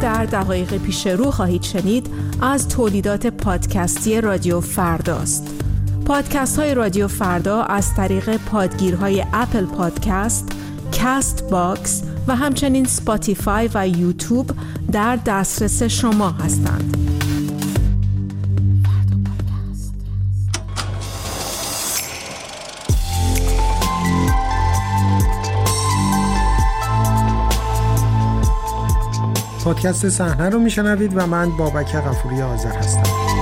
در دقایق پیش رو خواهید شنید از تولیدات پادکستی رادیو فرداست. پادکست های رادیو فردا از طریق پادگیرهای اپل پادکست، کاست باکس و همچنین سپاتیفای و یوتیوب در دسترس شما هستند. پادکست صحنه رو میشنوید و من بابک غفوری آذر هستم.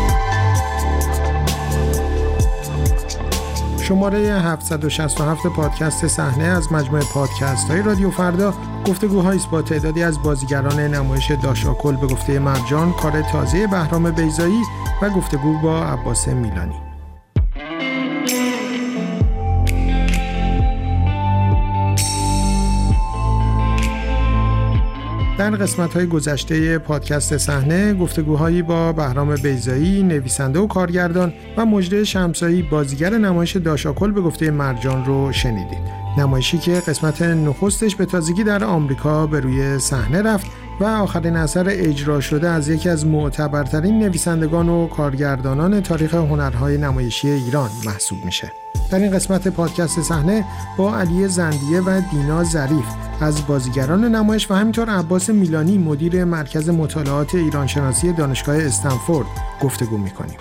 شماره 767 پادکست صحنه از مجموعه پادکست های رادیو فردا گفتگوهایی است با تعدادی از بازیگران نمایش داشاکل به گفته مرجان، کار تازه بهرام بیضایی و گفتگو با عباس میلانی. در قسمت‌های گذشته پادکست صحنه گفتگوهایی با بهرام بیضایی، نویسنده و کارگردان و مژده شمسایی، بازیگر نمایش داشاکل به گفته مرجان رو شنیدید. نمایشی که قسمت نخستش به تازگی در آمریکا به روی صحنه رفت و آخرین اثر اجرا شده از یکی از معتبرترین نویسندگان و کارگردانان تاریخ هنرهای نمایشی ایران محسوب میشه. در این قسمت پادکست صحنه با علی زندیه و دینا ظریف از بازیگران نمایش و همینطور عباس میلانی مدیر مرکز مطالعات ایرانشناسی دانشگاه استنفورد گفتگو میکنیم.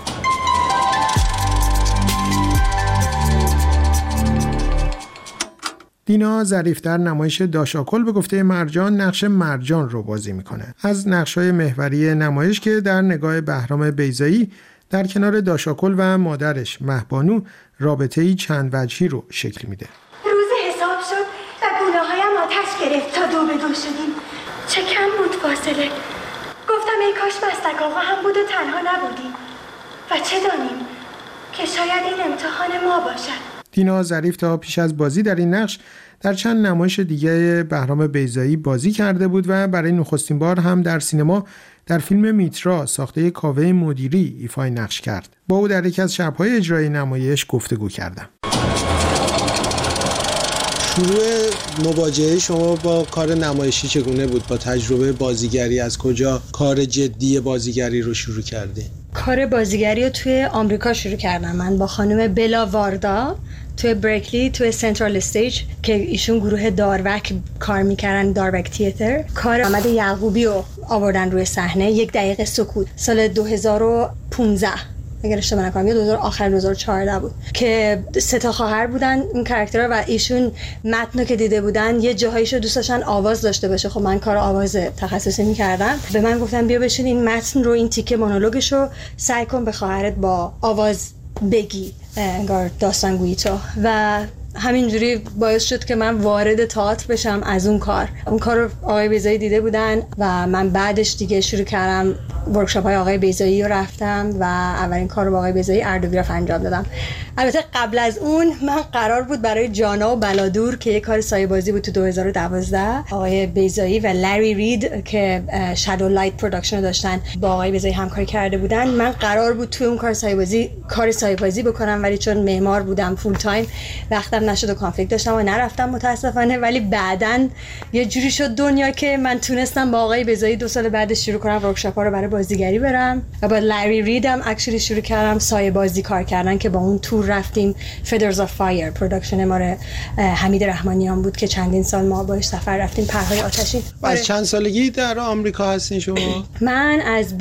دینا ظریف در نمایش داشاکل به گفته مرجان نقش مرجان رو بازی میکنه. از نقش‌های محوری نمایش که در نگاه بهرام بیضایی در کنار داشاکل و مادرش مهبانو رابطه‌ای چند وجهی رو شکل میده. روز حساب شد و گونه‌هایم آتش گرفت تا 2 به 2 شدیم. چه کم بود فاصله. گفتم ای کاش مستک آقا هم بود و تنها نبودیم. و چه دانیم که شاید این امتحان ما باشد. دینا ظریف تا پیش از بازی در این نقش در چند نمایش دیگه بهرام بیضایی بازی کرده بود و برای نخستین بار هم در سینما در فیلم میترا ساخته کاوه مدیری ایفای نقش کرد. با او در یکی از شب‌های اجرای نمایش گفتگو کردم. شروع مواجهه شما با کار نمایشی چگونه بود؟ با تجربه بازیگری از کجا کار جدی بازیگری رو شروع کردی؟ کار بازیگری رو توی آمریکا شروع کردم. من با خانم بلا واردا توی برکلی توی سنترال استیج که ایشون گروه داروک کار میکردن، داروک تیاتر، کار محمد یعقوبی رو آوردن روی صحنه. 1 دقیقه سکوت سال 2015 اگر اشتباه نکنم یا آخر 2014 بود که 3 تا خواهر بودن این کاراکترها و ایشون متنو که دیده بودن یه جاهایشو دوست داشتن آواز داشته باشه. خب من کار آواز تخصصی می‌کردم. به من گفتن بیا بشین این متن رو، این تیکه مونولوگشو سعی کن به خواهرت با آواز بگی، انگار داستانگویی تو. و همینجوری باعث شد که من وارد تئاتر بشم از اون کار. اون کار رو آقای بیضایی دیده بودن و من بعدش دیگه شروع کردم ورکشاپ های آقای بیضایی رو رفتم و اولین کار رو با آقای بیضایی اردبیل انجام دادم. البته قبل از اون من قرار بود برای جانا و بلادور که یک کار سایه بازی بود تو 2012 آقای بیضایی و لری رید که شادو لایت پروداکشن رو داشتن با آقای بیضایی همکاری کرده بودن، من قرار بود تو اون کار سایه بازی بکنم ولی چون معمار بودم فول تایم وقتم نشد و کانفلیکت داشتم و نرفتم متاسفانه. ولی بعدن یه جوری شد دنیا که من تونستم با آقای بیضایی 2 سال بعدش شروع کنم ورکشاپ‌ها رو برای بازیگری برم و با لری ریدم اکچولی شروع کردم سایه بازی کار کردن که با اون تور رفتیم فدرز آف فایر پروداکشن ما حمید رحمانیان بود که چندین سال ما باهاش سفر رفتیم پرهای آتشین. از چند سالگی در آمریکا هستین شما؟ من از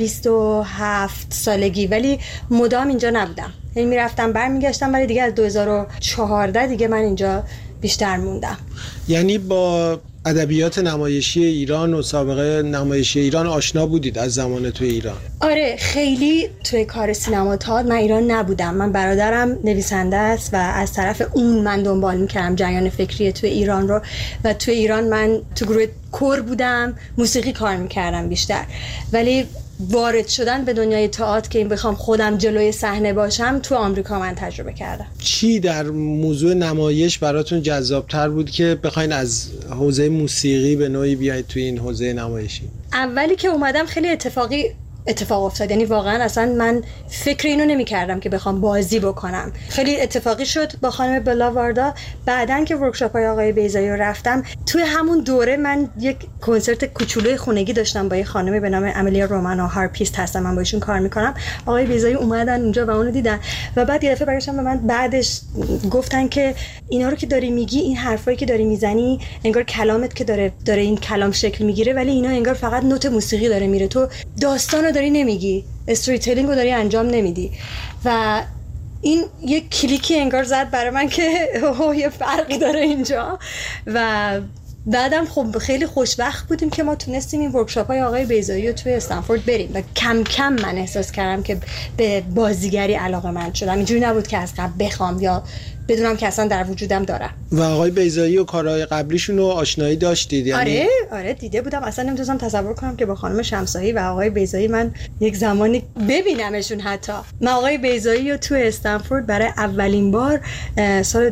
27 سالگی ولی مدام اینجا نبودم. یعنی میرفتم برمیگشتم ولی دیگه از 2014 دیگه من اینجا بیشتر موندم. یعنی با ادبیات نمایشی ایران و سابقه نمایشی ایران آشنا بودید از زمان توی ایران؟ آره خیلی توی کار سینما تئاتر من ایران نبودم. من برادرم نویسنده است و از طرف اون من دنبال میکردم جریان فکری توی ایران رو و توی ایران من تو گروه کور بودم، موسیقی کار میکردم بیشتر. ولی وارد شدن به دنیای تئاتر که این بخوام خودم جلوی صحنه باشم تو آمریکا من تجربه کردم. چی در موضوع نمایش براتون جذابتر بود که بخواین از حوزه موسیقی به نوعی بیاید توی این حوزه نمایشی؟ اولی که اومدم خیلی اتفاقی اتفاق افتاد. یعنی واقعا اصلا من فکر اینو نمی‌کردم که بخوام بازی بکنم. خیلی اتفاقی شد با خانم بلا واردا. بعدن که ورکشاپ‌های آقای بیضایی رو رفتم، توی همون دوره من یک کنسرت کوچولوی خونگی داشتم با یه خانمی به نام املیا رومانو، هارپیست هستم، من با ایشون کار می‌کنم. آقای بیضایی اومدن اونجا و اونو دیدن و بعد یه دفعه برگشتن به من بعدش گفتن که اینا رو که داری میگی، این حرفایی که داری میزنی، انگار کلامت که داره این کلام شکل میگیره، ولی اینا انگار فقط نوت موسیقی داره میره، تو داستان رو داری نمیگی، استوری تیلینگ رو داری انجام نمیدی. و این یک کلیکی انگار زد برای من که یه فرقی داره اینجا. و بعدم خب خیلی خوشبخت بودیم که ما تونستیم این ورکشاپ‌های آقای بیضایی رو توی استنفورد بریم و کم کم من احساس کردم که به بازیگری علاقه‌مند شدم. اینجوری نبود که از قبل بخوام یا بدونم که اصلا در وجودم دارم. و آقای بیضایی و کارهای قبلیشون رو آشنایی داشتید؟ یعنی آره دیده بودم. اصلا نمیتونستم تصور کنم که با خانم شمسایی و آقای بیضایی من یک زمانی ببینمشون. حتی من آقای بیضایی رو تو استنفورد برای اولین بار سال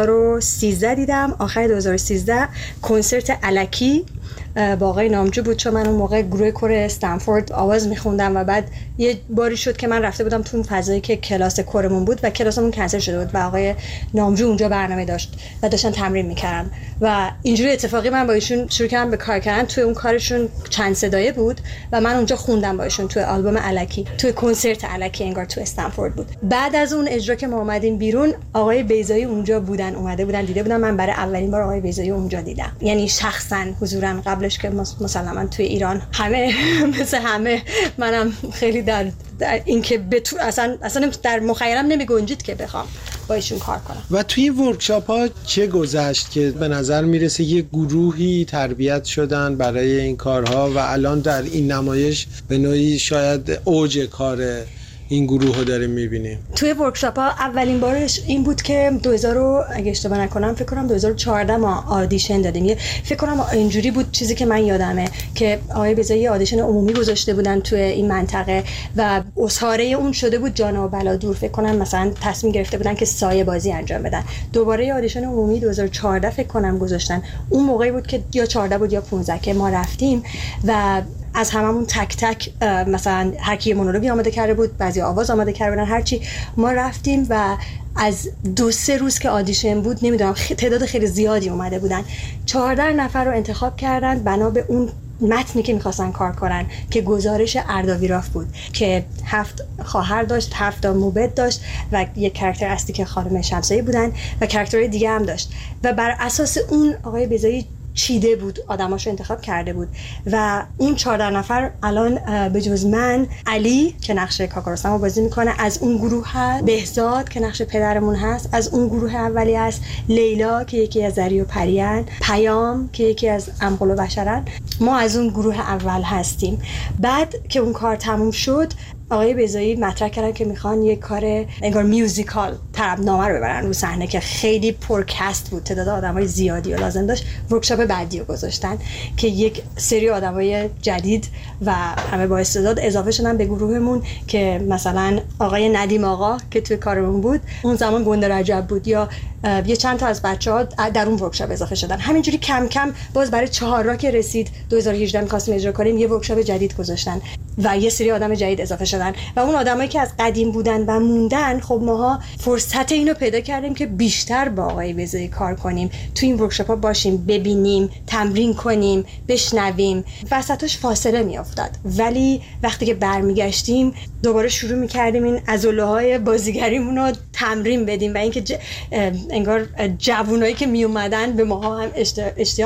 2013 دیدم، آخر 2013 کنسرت الکی با آقای نامجو بود، چون من اون موقع گروه کور استنفورد آواز میخوندم و بعد یه باری شد که من رفته بودم تو اون فضایی که کلاس کورمون بود و کلاسمون کنسل شده بود و آقای نامجو اونجا برنامه داشت و داشتن تمرین میکردن و اینجوری اتفاقی من با ایشون شروع کردم به کار کردن. توی اون کارشون چند صدایه بود و من اونجا خوندم با ایشون توی آلبوم الکی، توی کنسرت الکی انگار تو استنفورد بود. بعد از اون اجرا که ما اومدیم بیرون، آقای بیضایی اونجا بودن، اومده بودن دیده بودن. من برای اولین بار آقای بیضایی اونجا دیدم، یعنی شخصا حضورا. قبلش که مسلما توی ایران همه مثل همه منم خیلی در این که اصلا در مخیلم نمی گنجید که بخوام با ایشون کار کنم. و توی ورکشاپ ها چه گذشت که به نظر میرسه یه گروهی تربیت شدن برای این کارها و الان در این نمایش به نوعی شاید اوج کار این گروه رو داریم میبینیم؟ توی ورکشاپ ها اولین بارش این بود که 2000 اگه اشتباه نکنم فکر کنم 2014 ما آدیشن دادیم. فکر کنم اینجوری بود چیزی که من یادمه که آقای بیضایی آدیشن عمومی گذاشته بودن توی این منطقه و اساره اون شده بود جان و بلادور. فکر کنم مثلا تصمیم گرفته بودن که سایه بازی انجام بدن. دوباره آدیشن عمومی 2014 فکر کنم گذاشتن. اون موقعی بود که یا 14 بود یا 15 که ما رفتیم و از هممون تک تک مثلا هر کی مونولوگی آماده کرده بود، بعضی آواز آماده کرده بودن، هرچی. ما رفتیم و از 2-3 روز که آدیشن بود، نمیدونم تعداد خیلی زیادی اومده بودن، 14 نفر رو انتخاب کردن بنا به اون متنی که میخواستن کار کنن که گزارش ارداویراف بود که 7 خواهر داشت، 7 موبد داشت و یک کاراکتر اصلی که خانم شمسایی بودن و کاراکترهای دیگه هم داشت و بر اساس اون آقای بیضایی چیده بود، آدماشو انتخاب کرده بود و اون 14 نفر الان به جز من، علی که نقش کاکاروسم رو بازی میکنه از اون گروه هست، بهزاد که نقش پدرمون هست از اون گروه اولی هست، لیلا که یکی از زری و پریان، پیام که یکی از امقل و بشرن. ما از اون گروه اول هستیم. بعد که اون کار تموم شد، آقای بیضایی مطرح کردن که میخوان یک کار انگار میوزیکال طربنامه رو ببرن رو صحنه که خیلی پرکست بود، تعداد آدمای زیادی رو لازم داشت. ورکشاپ بعدی رو گذاشتن که یک سری آدمای جدید و همه با استعداد اضافه شدن به گروهمون که مثلا آقای ندیم آقا که توی کارمون بود اون زمان گنده رجب بود، یا یه چند تا از بچه‌ها در اون ورکشاپ اضافه شدن. همینجوری کم کم باز برای 4 را که رسید 2018 می‌خواستیم اجرا کنیم، یه ورکشاپ جدید گذاشتن و یه سری آدم جدید اضافه شدن و اون آدمایی که از قدیم بودن و موندن، خب ماها فرصت اینو پیدا کردیم که بیشتر با آقای بیضایی کار کنیم، تو این ورکشاپ‌ها باشیم، ببینیم، تمرین کنیم، بشنویم. وسطش فاصله میافتاد ولی وقتی که برمیگشتیم دوباره شروع می‌کردیم این عضله‌های بازیگریمون رو تمرین بدیم و اینکه انگار جوونایی که می اومدن به ماها هم اشتیاق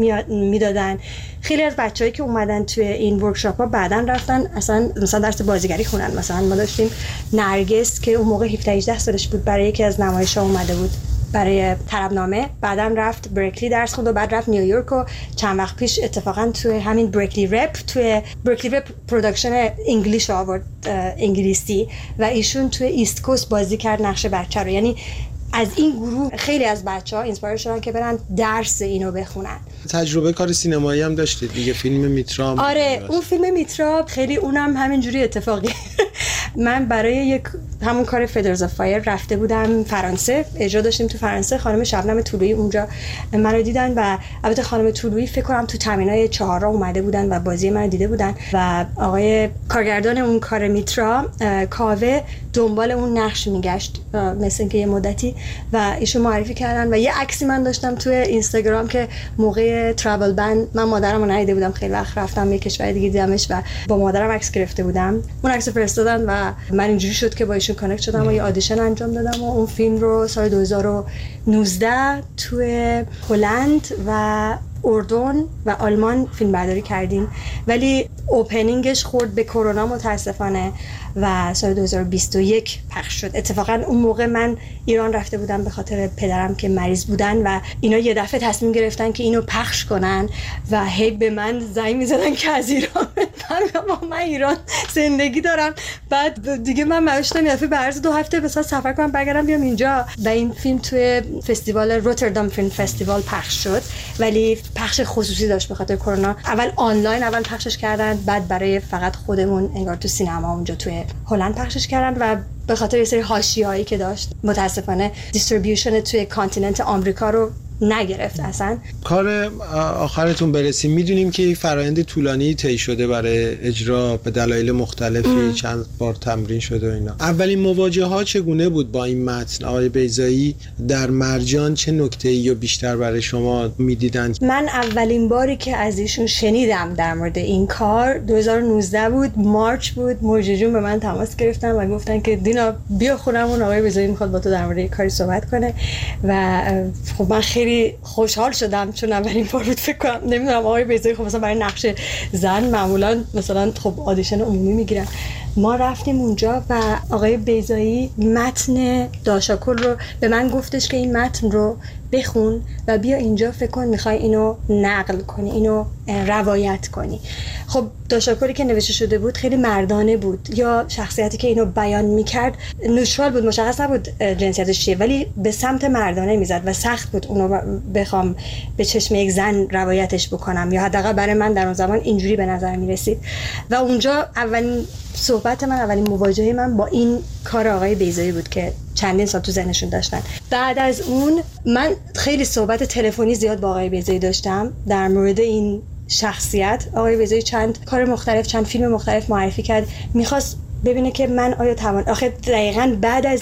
میدادن. خیلی از بچه‌هایی که اومدن توی این ورکشاپ‌ها بعداً رفتن اصلا مثلا درس بازیگری خوندن. مثلا ما داشتیم نرگس که اون موقع 17-18 سالش بود، برای یکی از نمایش‌ها اومده بود برای طربنامه، بعداً رفت برکلی درس خوند و بعد رفت نیویورک و چند وقت پیش اتفاقاً توی همین برکلی رپ پروداکشن انگلیش آورد انگلیسی و ایشون توی ایست کوست بازی کرد نقش بچه رو. یعنی از این گروه خیلی از بچه‌ها اینسپایر شدن که برن درس اینو بخونن. تجربه کار سینمایی هم داشتید دیگه، فیلم میترا. آره اون فیلم میترا خیلی اونم همینجوری اتفاقی من برای یک همون کار فدرز اف فایر رفته بودم فرانسه، اجرا داشتیم تو فرانسه. خانم شبنم طلویی اونجا منو دیدن و البته خانم طلویی فکر کنم تو تامینای 4 اومده بودن و بازی منو دیده بودن و آقای کارگردان اون کار میترا کاوه دنبال اون نقش میگشت مثل اینکه یه مدتی و ایشو معرفی کردن و یه عکسی من داشتم توی اینستاگرام که موقع ترافل بن من مادرمو ندیده بودم، خیلی وقت رفتم یه کشور دیگه دیدمش و با مادرم عکس گرفته بودم. اون عکس فرستادن و من اینجوری شد که با ایشون کانکت شدم و یه آدیشن انجام دادم و اون فیلم رو سال 2019 توی هلند و اردن و آلمان فیلم برداری کردیم، ولی اوپنینگش خورد به کرونا متاسفانه و سال 2021 پخش شد. اتفاقا اون موقع من ایران رفته بودم به خاطر پدرم که مریض بودن و اینا یه دفعه تصمیم گرفتن که اینو پخش کنن و هی به من زنگ می‌زدن که از ایران من ایران زندگی دارم. بعد دیگه من مشتم یه دفعه به عرض 2 هفته مثلا سفر کنم برگردم بیام اینجا و این فیلم توی فستیوال روتردام فیلم فستیوال پخش شد، ولی پخش خصوصی داشت به خاطر کرونا. اول آنلاین اول پخشش کردن، بعد برای فقط خودمون انگار تو سینما اونجا توی هلند پخشش کردن و به خاطر یه سری حاشیه‌ای که داشت متاسفانه دیستریبیوشن توی کانتیننت آمریکا رو نگرفت. اصلا کار آخرتون برسیم، میدونیم که فرآیند طولانی طی شده برای اجرا به دلایل مختلفی، چند بار تمرین شده و اینا. اولین مواجهه ها چگونه بود با این متن؟ آقای بیضایی در مرجان چه نکته‌ای رو بیشتر برای شما میدیدن؟ من اولین باری که از ایشون شنیدم در مورد این کار 2019 بود، مارچ بود. موجی جون به من تماس گرفتن و گفتن که دینا بیا خونمون، آقای بیضایی میخواد با تو در مورد کاری صحبت کنه و خب من خیلی خوشحال شدم چون اولین بار بود. فکر کنم نمیدونم آقای بیضایی خب مثلا برای نقش زن معمولا مثلا خب آدیشن عمومی میگیرن. ما رفتیم اونجا و آقای بیضایی متن داشاکل رو به من گفتش که این متن رو بخون و بیا اینجا فکر کن میخوای اینو نقل کنی، اینو روایت کنی. خب داشاکلی که نوشته شده بود خیلی مردانه بود، یا شخصیتی که اینو بیان میکرد نوترال بود، مشخص نبود جنسیتش چیه، ولی به سمت مردانه میزد و سخت بود اونو بخوام به چشم یک زن روایتش بکنم، یا حداقل برای من در اون زمان اینجوری به نظر میرسید. و اونجا اولین صحبت من، اولین مواجهه من با این کار آقای بیضایی بود که چندین سال تو ذهنشون داشتن. بعد از اون من خیلی صحبت تلفنی زیاد با آقای بیضایی داشتم در مورد این شخصیت. آقای بیضایی چند کار مختلف، چند فیلم مختلف معرفی کرد، میخواست ببینه که من آیا توان. آخه دقیقاً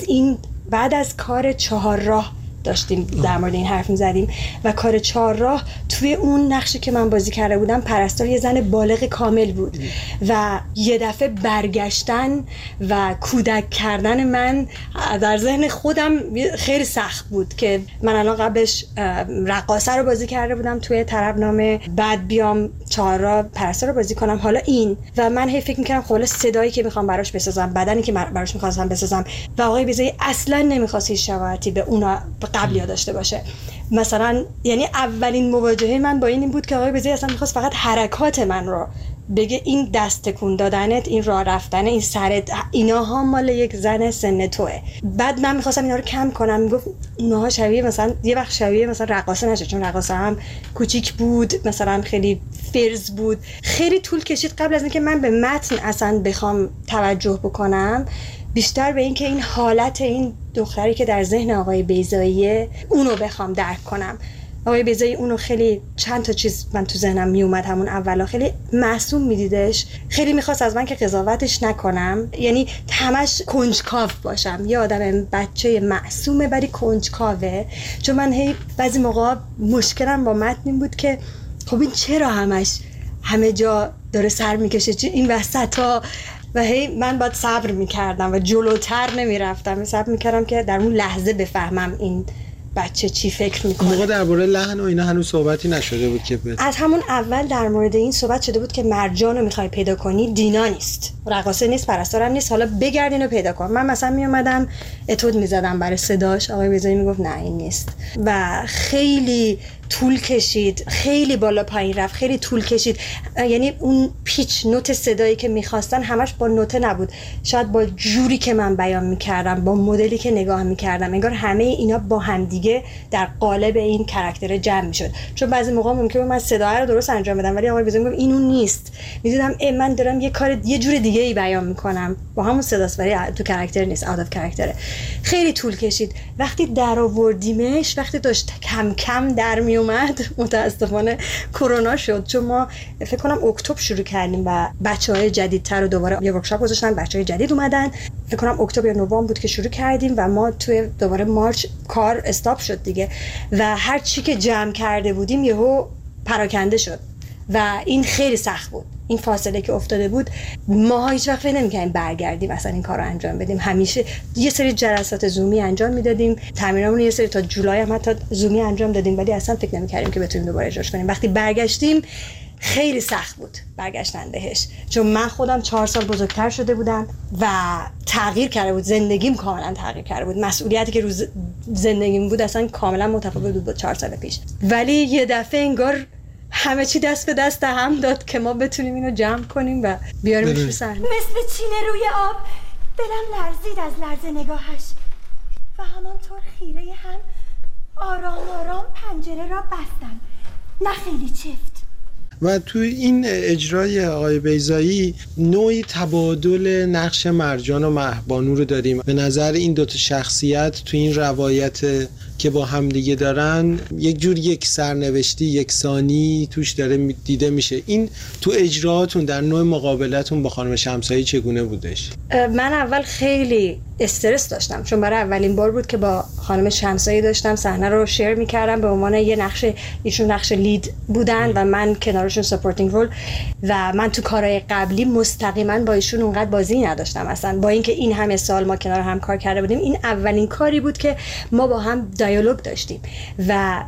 بعد از کار 4 راه داشتیم در مورد این حرف می‌زدیم و کار 4 راه توی اون نقشی که من بازی کرده بودم پرستار یه زن بالغ کامل بود و یه دفعه برگشتن و کودک کردن من در ذهن خودم خیلی سخت بود که من الان قبلش رقاصه رو بازی کرده بودم توی طربنامه، بعد بیام 4 راه پرستار رو بازی کنم حالا این. و من هی فکر می‌کردم خب صدایی که می‌خوام براش بسازم، بدنی که براش می‌خواستم بسازم و آقای بیضایی اصلاً نمی‌خواست هیچ شباهتی به اونا قبلی داشته باشه. مثلا یعنی اولین مواجهه من با این بود که آقای بیضایی اصلا میخواست فقط حرکات من رو بگه، این دست تکون دادنت، این راه رفتن، این سرت، ایناها مال یک زن سن توه. بعد من میخواستم اینا رو کم کنم، میگفت اونها شبیه مثلا یه وقت شبیه مثلا رقاصه نشه، چون رقاصه هم کوچیک بود، مثلا خیلی فرز بود. خیلی طول کشید قبل از اینکه من به متن اصلا بخوام توجه بکنم، بیشتر به این که این حالت این دختری که در ذهن آقای بیضاییه اونو بخوام درک کنم. آقای بیضایی اونو خیلی چند تا چیز من تو ذهنم میومد همون اولا، خیلی معصوم میدیدش، خیلی میخواست از من که قضاوتش نکنم، یعنی همش کنجکاو باشم. یه آدم بچه معصومه ولی کنجکاوه. چون من هی بعضی موقع مشکلم با متن این بود که خب این چرا همه جا داره سر میکشه این وسطا، و هی من باید صبر میکردم و جلوتر نمیرفتم، صبر میکردم که در اون لحظه بفهمم این بچه چی فکر میکنه. موقع درباره لحن و اینا هنوز صحبتی نشده بود که از همون اول در مورد این صحبت شده بود که مرجان رو میخوای پیدا کنی، دینا نیست، رقاصه نیست، پرستارم نیست، حالا بگردین و پیدا کن. من مثلا میومدم اتود میزدم برای صداش، آقای بیضایی میگفت نه این نیست و خیلی طول کشید، خیلی بالا پایین رفت، خیلی طول کشید. یعنی اون پیچ نوت صدایی که میخواستن همش با نوته نبود، شاید با جوری که من بیان میکردم، با مدلی که نگاه میکردم، انگار همه اینا با همدیگه در قالب این کاراکتر جمع میشد. چون بعضی موقع ممکنه من صدا رو درست انجام بدم ولی آقای بیزایی میگم این اون نیست، میدیدم من دارم یه کار یه جور دیگه ای بیان میکنم، با همون صداست ولی تو کاراکتر نیست، اوت اف کاراکتره. خیلی طول کشید. وقتی در آوردیمش، وقتی داشت کم کم در می اومد، متاسفانه کرونا شد. چون ما فکر کنم اکتبر شروع کردیم و بچهای جدیدتر رو دوباره یه ورکشاپ گذاشتن، بچهای جدید اومدن. فکر کنم اکتبر یا نوامبر بود که شروع کردیم و ما توی دوباره مارچ کار استاپ شد دیگه و هر چی که جمع کرده بودیم یهو پراکنده شد و این خیلی سخت بود. این فاصله که افتاده بود ما هیچ وقت فکر نمی‌کردیم برگردیم مثلا این کارو انجام بدیم. همیشه یه سری جلسات زومی انجام میدادیم، تمرینامون یه سری تا جولای هم حتی زومی انجام دادیم ولی اصلا فکر نمی‌کردیم که بتونیم دوباره اجراش کنیم. وقتی برگشتیم خیلی سخت بود برگشتن بهش، چون من خودم 4 سال بزرگتر شده بودم و تغییر کرده بود، زندگیم کاملا تغییر کرده بود، مسئولیتی که روز زندگیم بود اصلا کاملا متفاوت بود با 4 سال پیش. ولی یه دفعه انگار همه چی دست به دست هم داد که ما بتونیم اینو جمع کنیم و بیاریمش رو صحنه. مثل چینه روی آب دلم لرزید از لرز نگاهش و همانطور خیره هم آرام آرام پنجره را بستم، نه خیلی چفت. و تو این اجرای آقای بیضایی نوعی تبادل نقش مرجان و مهبانو رو داریم. به نظر این دوتا شخصیت تو این روایت که با هم دیگه دارن یک جور یک سرنوشتی یکسانی توش داره دیده میشه. این تو اجراتون در نوع مقابلتون با خانم شمسایی چگونه بودش؟ من اول خیلی استرس داشتم چون برای اولین بار بود که با خانم شمسایی داشتم صحنه رو شیر میکردم به عنوان یه نقش، ایشون نقش لید بودن و من کنارشون سپورتینگ رول و من تو کارهای قبلی مستقیما با ایشون اونقدر بازی نداشتم اصلا، با اینکه این همه سال ما کنار هم کار کرده بودیم. این اولین کاری بود که ما با هم دیالوگ داشتیم و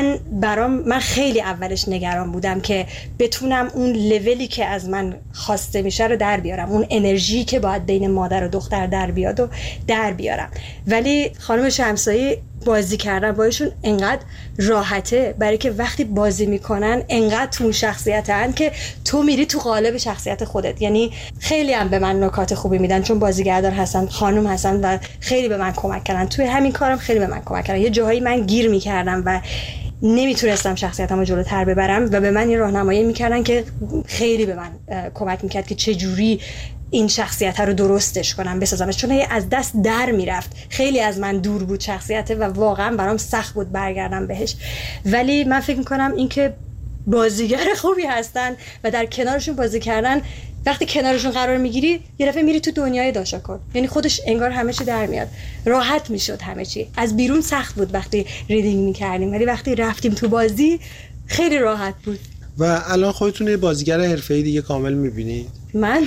من خیلی اولش نگران بودم که بتونم اون لولی که از من خواسته میشه رو در بیارم، اون انرژی که باید بین مادر و دختر در بیاد و در بیارم. ولی خانم شمسایی بازی کردن بایشون انقدر راحته، برای که وقتی بازی میکنن انقدر تو شخصیتن که تو میری تو قالب شخصیت خودت. یعنی خیلی هم به من نکات خوبی میدن چون بازیگردان هستن، خانم هستن و خیلی به من کمک کردن. توی همین کارم خیلی به من کمک کردن. یه جاهایی من گیر میکردم و نمیتونستم شخصیتمو جلوتر ببرم و به من این راهنمایی میکردن که خیلی به من کمک میکرد که چه جوری این شخصیت رو درستش کنم، بسازمش، چون از دست در میرفت. خیلی از من دور بود شخصیت و واقعا برام سخت بود برگردم بهش. ولی من فکر میکنم این که بازیگر خوبی هستن و در کنارشون بازی کردن، وقتی کنارشون قرار میگیری یه دفعه میری تو دنیای داشاکن، یعنی خودش انگار همه چی در میاد، راحت میشد همه چی. از بیرون سخت بود وقتی ریدینگ میکردیم ولی وقتی رفتیم تو بازی خیلی راحت بود. و الان خودتون یه بازیگر حرفه‌ای دیگه کامل میبینید؟ من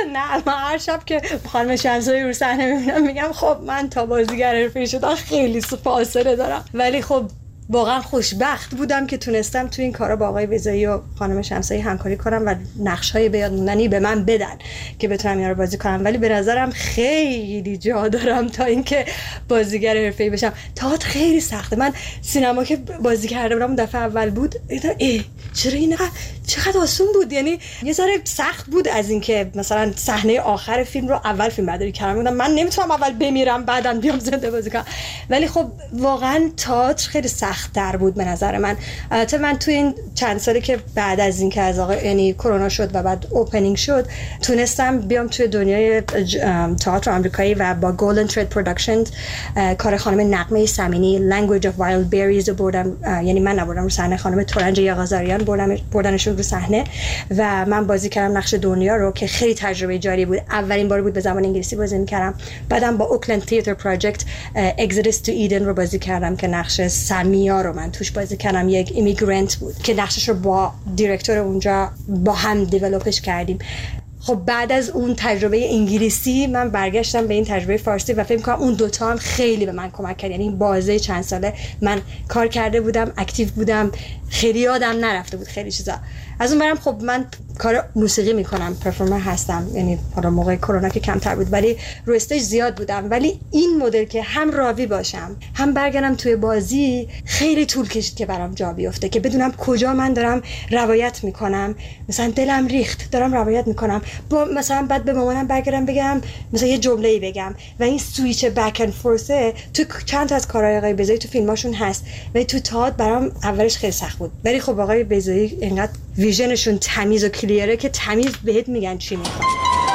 هر شب که خانم شمسایی رو صحنه میبینم میگم خب من تا بازیگر حرفه‌ای شدم خیلی فاصله دارم، ولی خب واقعا خوشبخت بودم که تونستم تو این کارا با آقای بیضایی و خانم شمسایی همکاری کنم و نقش‌های به یاد موندنی به من بدن که بتونم اینا رو بازی کنم. ولی به نظرم خیلی جا دارم تا اینکه بازیگر حرفه‌ای بشم. تئاتر خیلی سخته. من سینما که بازی کرده بودم دفعه اول بود چرا این چقدر آسون بود. یعنی یه ذره سخت بود از اینکه مثلا صحنه آخر فیلم رو اول فیلم برداری کردم، بودم من نمیتونم اول بمیرم بعداً بیام زنده بازی کنم. ولی خب واقعا تئاتر خیلی سخت‌تر بود به نظر من. البته من تو این چند سالی که بعد از اینکه از یعنی کرونا شد و بعد اوپنینگ شد تونستم بیام توی دنیای تئاتر آمریکایی و با گولدن ترید پروداکشنز کار خانم نغمه سمینی Language of Wild Berries رو بردم، یعنی من نبردم رو صحنه، خانم تورنج یاغازاریان بردنشون رو صحنه و من بازی کردم نقش دنیا رو که خیلی تجربه جالبی بود. اولین بار بود به زبان انگلیسی بازی می‌کردم. بعدم با اوکلند تئاتر پروژکت Exodus to Eden رو بازی کردم که نقش سمیا رو من توش بازی کردم. یک ایمیگرنت بود که نقشش رو با دیرکتور اونجا با هم دیولپش کردیم. خب بعد از اون تجربه انگلیسی من برگشتم به این تجربه فارسی و فکر کنم اون دوتا هم خیلی به من کمک کرد. یعنی این بازه چند ساله من کار کرده بودم، اکتیو بودم، خیلی یادم نرفته بود خیلی چیزا. از اون برم خب من کار موسیقی میکنم، پرفورمر هستم، یعنی حالا موقع کرونا که کمتر بود ولی رو استیج زیاد بودم. ولی این مدل که هم راوی باشم هم برگردم توی بازی خیلی طول کشید که برام جا بیفته، که بدونم کجا من دارم روایت میکنم. مثلا دلم ریخت دارم روایت میکنم، با مثلا بعد به مامانم برگردم بگم مثلا یه جمله‌ای بگم، و این سویچ بک اند فورسه تو چند تا از کارهای آقای بیضایی تو فیلماشون هست. ولی تو تئاتر برام اولش خیلی سخت بود، ولی خب آقای بیضایی اینقدر ویژنشون تمیز و کلیره که تمیز بهت میگن چی میخوان.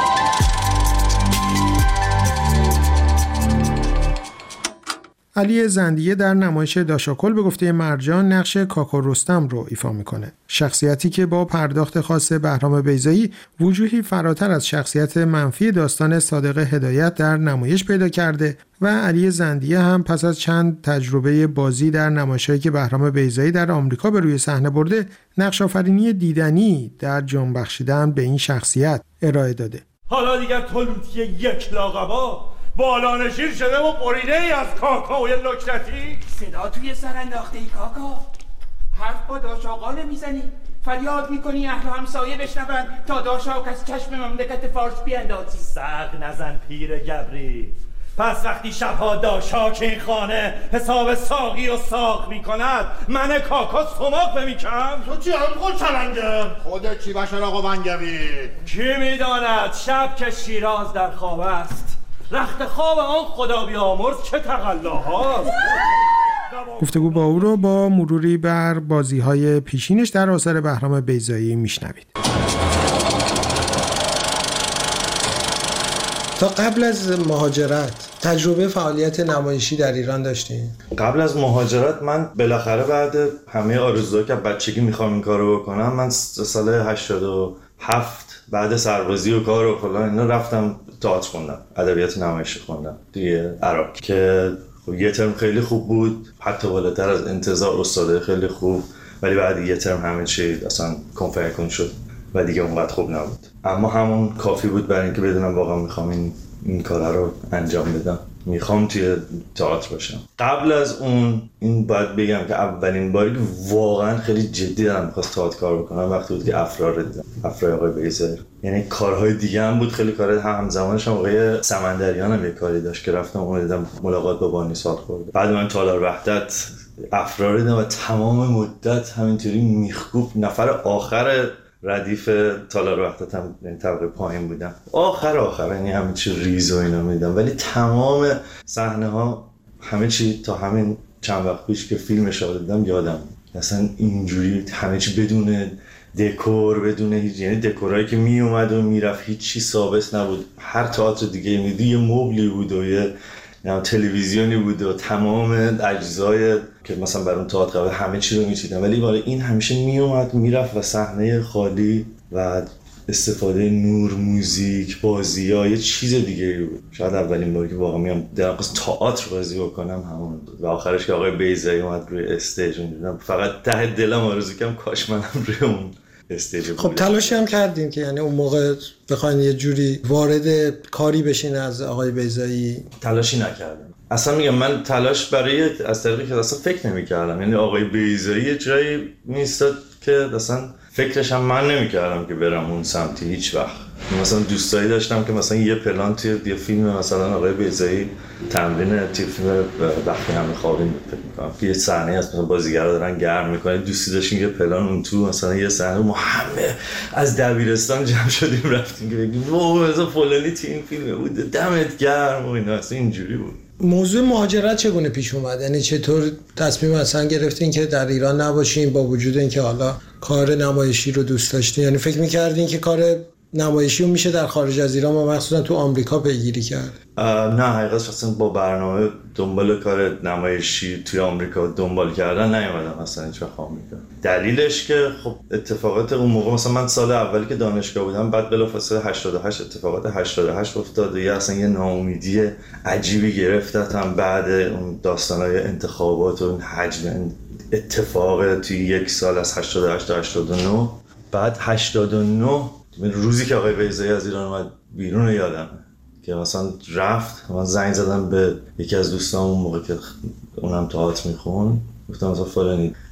علی زندیه در نمایش داشاکل به گفته مرجان نقش کاکا رستم رو ایفا میکنه. شخصیتی که با پرداخت خاص بهرام بیضایی وجوهی فراتر از شخصیت منفی داستان صادق هدایت در نمایش پیدا کرده و علی زندیه هم پس از چند تجربه بازی در نمایش‌هایی که بهرام بیضایی در آمریکا به روی صحنه برده، نقش آفرینی دیدنی در جان بخشیدن به این شخصیت ارائه داده. حالا دیگر تو لوتی یک لاغبا بالانشین شده و بریده ای از کاکا و یه لکنتی. صدا توی سر انداخته ای کاکا، حرف با داشاقا نمیزنی، فریاد میکنی اهل همسایه بشنون تا داشاق از چشم مملکت فارس بیندازی. سق نزن پیر گبری. پس وقتی شبها داشاک این خانه حساب ساقی و ساق میکند، من کاکا سماق بمیکم؟ تو چی هم خود چلنگه؟ خودت چی بشر آقا بنگوی؟ کی میداند شب که شیراز در خواب است، رخت خواب آن خدا بیامرز چه تقلاهاست. گفتگو با او رو با مروری بر بازی‌های پیشینش در آثار بهرام بیضایی میشنوید. تا قبل از مهاجرت تجربه فعالیت نمایشی در ایران داشتین؟ قبل از مهاجرت من بالاخره بعد همه آرزوها که بچگی میخوام این کارو بکنم، من سال 87 بعد سربازی و کار و فلان اینا رفتم تئاتر خوندم، ادبیات نمایشی خوندم توی عراق که یه ترم خیلی خوب بود، حتی بالاتر از انتظار، استاده خیلی خوب، ولی بعد یه ترم همه چی اصلا کنفرکون شد و دیگه اونقدر خوب نبود. اما همون کافی بود برای اینکه بدونم واقعا میخوام این کارا رو انجام بدم، میخوام توی تئاتر باشم. قبل از اون این باید بگم که اولین باری که واقعا خیلی جدی دارم میخواست تئاتر کار بکنم وقتی بود که افرا رو دیدم، افرای آقای بیضایی. یعنی کارهای دیگه هم بود خیلی کارهای همزمانش هم آقای سمندریان هم یه کاری داشت که رفتم اون دیدم، ملاقات با بانی سال خورد. بعد من تالار وحدت افرا رو دیدم و تمام مدت همینطوری میخکوب نفر آخر ردیف تالار وحدت هم طبقه پایین بودم، آخر یعنی همه چی ریز و اینا میدم، ولی تمام صحنه ها همه چی تا همین چند وقت پیش که فیلمش رو دیدم یادم، اصلا اینجوری همه چی بدون دکور، بدون هیچ، یعنی دکورایی که می اومد و میرفت هیچ چی ثابت نبود. هر تئاتر دیگه میدی یه مبلی بود و یه تلویزیونی بود و تمام اجزای که مثلا برای اون تئاتر همه چی رو میچیدن، ولی برای این همیشه میومد میرفت و صحنه خالی و استفاده نور، موزیک، بازی‌ها یه چیز دیگه بود. شاید اولین باری که واقعا میام در قصد تئاتر بازی بکنم همون بود و آخرش که آقای بیضایی اومد روی استیج می‌دیدم، فقط ته دلم آرزو کردم کاش منم روی اون استیج بودم. خب تلاشی هم کردین که یعنی اون موقع بخواین یه جوری وارد کاری بشین از آقای بیضایی؟ تلاشی نکردم اصلا، میگم من تلاش برای از طریقی که اصلا فکر نمی‌کردم، یعنی آقای بیضایی یه جایی میستاد که اصلا فکرش هم من نمی‌کردم که برم اون سمتی هیچ وقت. مثلا دوستایی داشتم که مثلا یه پلان توی یه فیلم مثلا آقای بیضایی تمرین توی فیلم وقتی همه خوابیم فکر می‌کنم که یه صحنه هست مثلا بازیگرا دارن گرم می‌کنن، دوستی داشتیم یه پلان اون تو مثلا یه صحنه ما همه از دبیرستان جمع شدیم رفتیم که بگیم واه مثلا فلانی تو این فیلم بود دمت گرم و اینا، اصلا اینجوری بود. موضوع مهاجرت چگونه پیش اومد؟ یعنی چطور تصمیم اصلا گرفتین که در ایران نباشین با وجود اینکه حالا کار نمایشی رو دوست داشتین؟ یعنی فکر می‌کردین که کار نمایشی رو میشه در خارج از ایران و مخصوصا تو آمریکا پیگیری کرد؟ نه حقیقتش اصلا با برنامه دنبال کار نمایشی توی آمریکا دنبال کردن نیومدم اصلا هیچ وقت آمریکا. دلیلش که خب اتفاقات اون موقع، مثلا من سال اولی که دانشگاه بودم بعد بلافاصله 88 اتفاقات 88 افتاد و اصلا یه ناامیدی عجیبی گرفتم بعد اون داستانای انتخابات و اون حجم اتفاق توی یک سال از 88 تا 89. بعد 89 روزی که آقای بیضایی از ایران اومد بیرون یادمه که مثلا رفت، من زنگ زدم به یکی از دوستام اون موقع که اونم تئاتر میخون، گفتم مثلا فلانی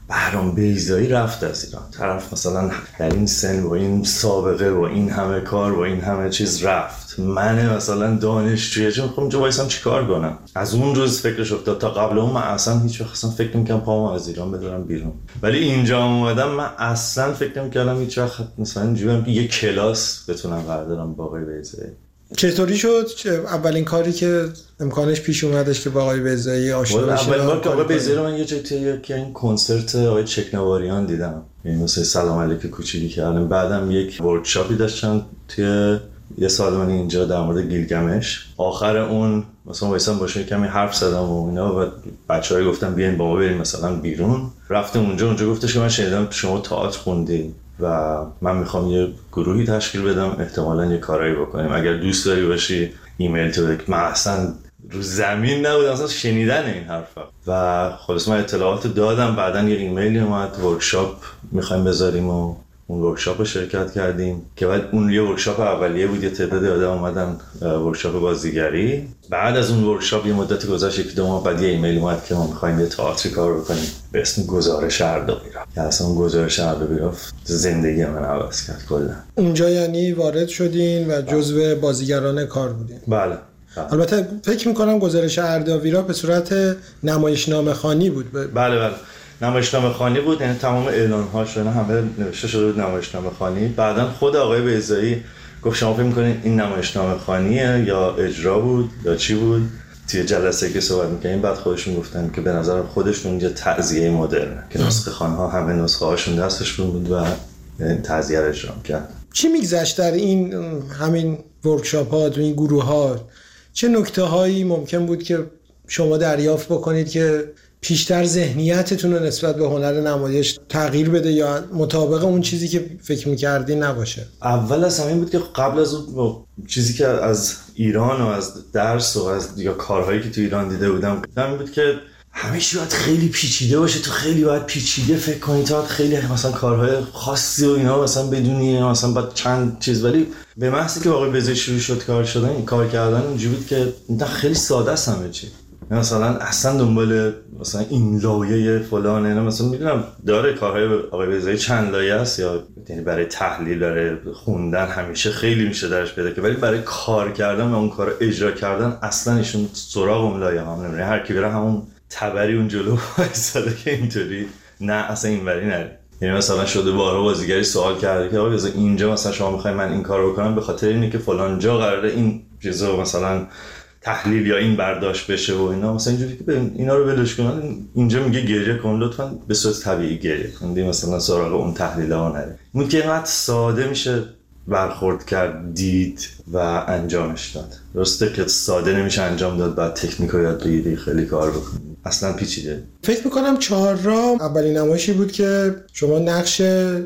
بهرام بیضایی رفت از ایران. طرف مثلا در این سن با این سابقه با این همه کار با این همه چیز رفت. من مثلا دانشجویی چون خب اینجا وایسم چیکار کنم؟ از اون روز فکرش افتاد. تا قبل اون من اصلا هیچ وقت اصلا فکر نمی‌کردم پامو از ایران بذارم بیرون. ولی اینجا اومدم من اصلا فکر نمی‌کردم هیچ وقت مثلا اینجوریام که یه کلاس بتونم بردارم با آقای بیضایی. چطوری شد اولین کاری که امکانش پیش اومدش که با آقای بیضایی آشنا بشید؟ اولین بار که آقای بیضایی رو من یه جایی توی این کنسرت آقای چکنواریان دیدم. یعنی مثلا سلام علیک کوچیکی کردم. بعدم یک ورکشاپی داشتن توی یه سالن اینجا در مورد گیلگمش. آخر اون مثلا وایسام باشه کمی حرف زدم و اینا و بچه‌ها گفتن بیاین با ما بریم مثلا بیرون. رفتم اونجا گفتش که من شنیدم شما تئاتر خوندی و من میخوام یه گروهی تشکیل بدم، احتمالاً یه کارایی بکنیم، اگر دوست داری باشی ایمیل تو بده. من اصلا رو زمین نبودم اصلا شنیدن این حرفا و خلاص من اطلاعات دادم. بعداً یه ایمیلی اومد ورکشاپ میخوایم بذاریم و اون ورکشاپ رو شرکت کردیم که بعد اون یه ورکشاپ اولیه بود، یه تعداد آدم اومدن ورکشاپ بازیگری. بعد از اون ورکشاپ یه مدت گذشت، یک دو ماه بعد یه ایمیل اومد که ما می‌خوایم یه تئاتری کار بکنیم به اسم گزارش اردبیل‌ها. که اصلا گزارش اردبیل‌ها زندگی من عوض کرد کلا. اونجا یعنی وارد شدین و جزو بازیگران کار بودین؟ بله. البته فکر می‌کنم گزارش اردبیل‌ها به صورت نمایشنامه‌خوانی بود. بله. نمایشنامه خوانی بود، یعنی تمام اعلان‌هاش اینا همه نوشته شده بود نمایشنامه خوانی. بعداً خود آقای بیضایی گفت شما فکر می‌کنین این نمایشنامه خوانیه یا اجرا بود یا چی بود؟ توی جلسه که صحبت می‌کردیم بعد خودشون گفتن که به نظر خودشون یه تعزیه مدرنه که نسخه خوان‌ها همه نسخه‌هاشون دستشون بود و تعزیه رو اجرا کرد. چی می‌گذشت در این همین ورکشاپ‌ها تو این گروه‌ها؟ چه نکته‌هایی ممکن بود که شما دریافت بکنید که پیشتر ذهنیتتون رو نسبت به هنر نمایش تغییر بده یا مطابق اون چیزی که فکر می‌کردی نباشه؟ اول از همین بود که قبل از اون چیزی که از ایران و از درس و از یا کارهایی که تو ایران دیده بودم این بود که همه چی باید خیلی پیچیده باشه، تو خیلی باید پیچیده فکر کنی، تا خیلی مثلا کارهای خاصی و اینا مثلا بدونی مثلا باید چند چیز. ولی به محضی که واقعا بزای شروع شد کار کردن اونجوری بود که خیلی ساده است همه چی. مثلا اصلا دنبال مثلا این لایه فلان اینا مثلا میدونم داره کارهای آقای بیضایی چند لایه است، یا یعنی برای تحلیل برای خوندن همیشه خیلی میشه درش پیدا که، ولی برای کار کردن و اون کارو اجرا کردن اصلا ایشون سراغ اون لایه هم نمیره. هر کی بره همون تبری اون جلو وایساده که اینطوری نه اصلا اینوری نره. یعنی مثلا شده بارها بازیگری سوال کرده که آقا مثلا اینجا مثلا شما میخواید من این کارو بکنم به خاطر اینه که فلان جا قراره این چیزا مثلا تحلیل یا این برداشت بشه و اینا، مثلا اینجوری که اینا رو ولش کنن. اینجا میگه گریه کن لطفاً به صورت طبیعی گریه کن، مثلا سراغ اون تحلیل‌ها نره. اون که اینقدر ساده میشه برخورد کرد دید و انجامش داد. درسته که ساده نمیشه انجام داد، بعد تکنیکو یاد بگیری خیلی کار بکنی، اصلا پیچیده. فکر میکنم چهارراه اولین نمایشی بود که شما نقش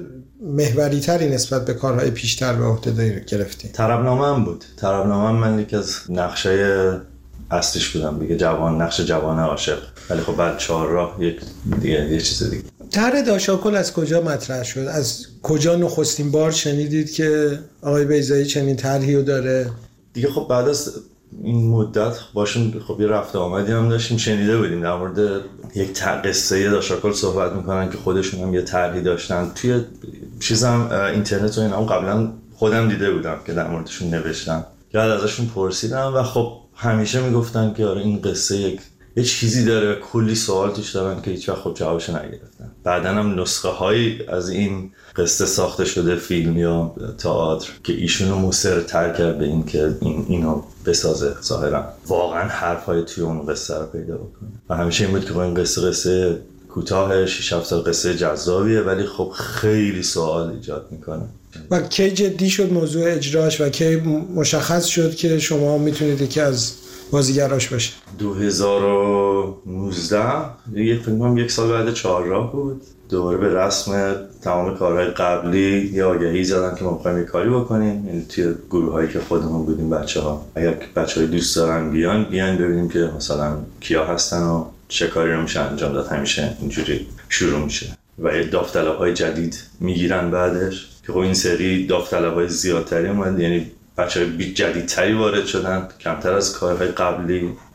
محوری تری نسبت به کارهای پیشتر به عهده گرفتی. طربنامه هم بود. طربنامه من یکی از نقشه اصلیش بودم دیگه، نقش جوان عاشق. ولی خب بعد چهارراه یه چیز دیگه. طرح داشاکل از کجا مطرح شد؟ از کجا نخستین بار شنیدید که آقای بیضایی چنین طرحی رو داره؟ دیگه خب بعد از این مدت باشون خب یه رفت آمدی هم داشتیم، شنیده بودیم در مورد یک قصه داشاکل صحبت میکنن که خودشون هم یه طرحی داشتن. توی چیزم اینترنت و اینا قبلا خودم دیده بودم که در موردشون نوشتن، یاد ازشون پرسیدم و خب همیشه میگفتن که آره این قصه یه چیزی داره، کلی سوال توش دارن که هیچ وقت خب جوابش نگرفتن. بعداً هم نسخه هایی از این قصه ساخته شده، فیلم یا تئاتر، که ایشونو مصرتر کرد به این که اینو بسازه. ظاهرا واقعا حرفای توی اون قصه رو پیدا بکنه و همیشه این بود که این قصه کوتاه 6-7 سال قصه جذابیه ولی خب خیلی سوال ایجاد میکنه. و کی جدی شد موضوع اجراش و کی مشخص شد که شما میتونید یکی از بازیگراش باشه؟ 2019 یک سال بعد چهارراه بود. دوباره به رسم تمام کارهای قبلی یه آگهی زدن که ما می‌خوایم یه کاری بکنیم، یعنی توی گروهایی که خودمون بودیم بچه‌ها، اگر بچه‌های دوست دارن بیان ببینیم که مثلا کیا هستن و چه کاری رو میشه انجام داد. همیشه اینجوری شروع میشه و یه داوطلب‌های جدید میگیرن بعدش که خب این سری داوطلب‌های زیادتری اومد، یعنی بچه‌های جدیدتری وارد شدن، کمتر از کارهای قبلی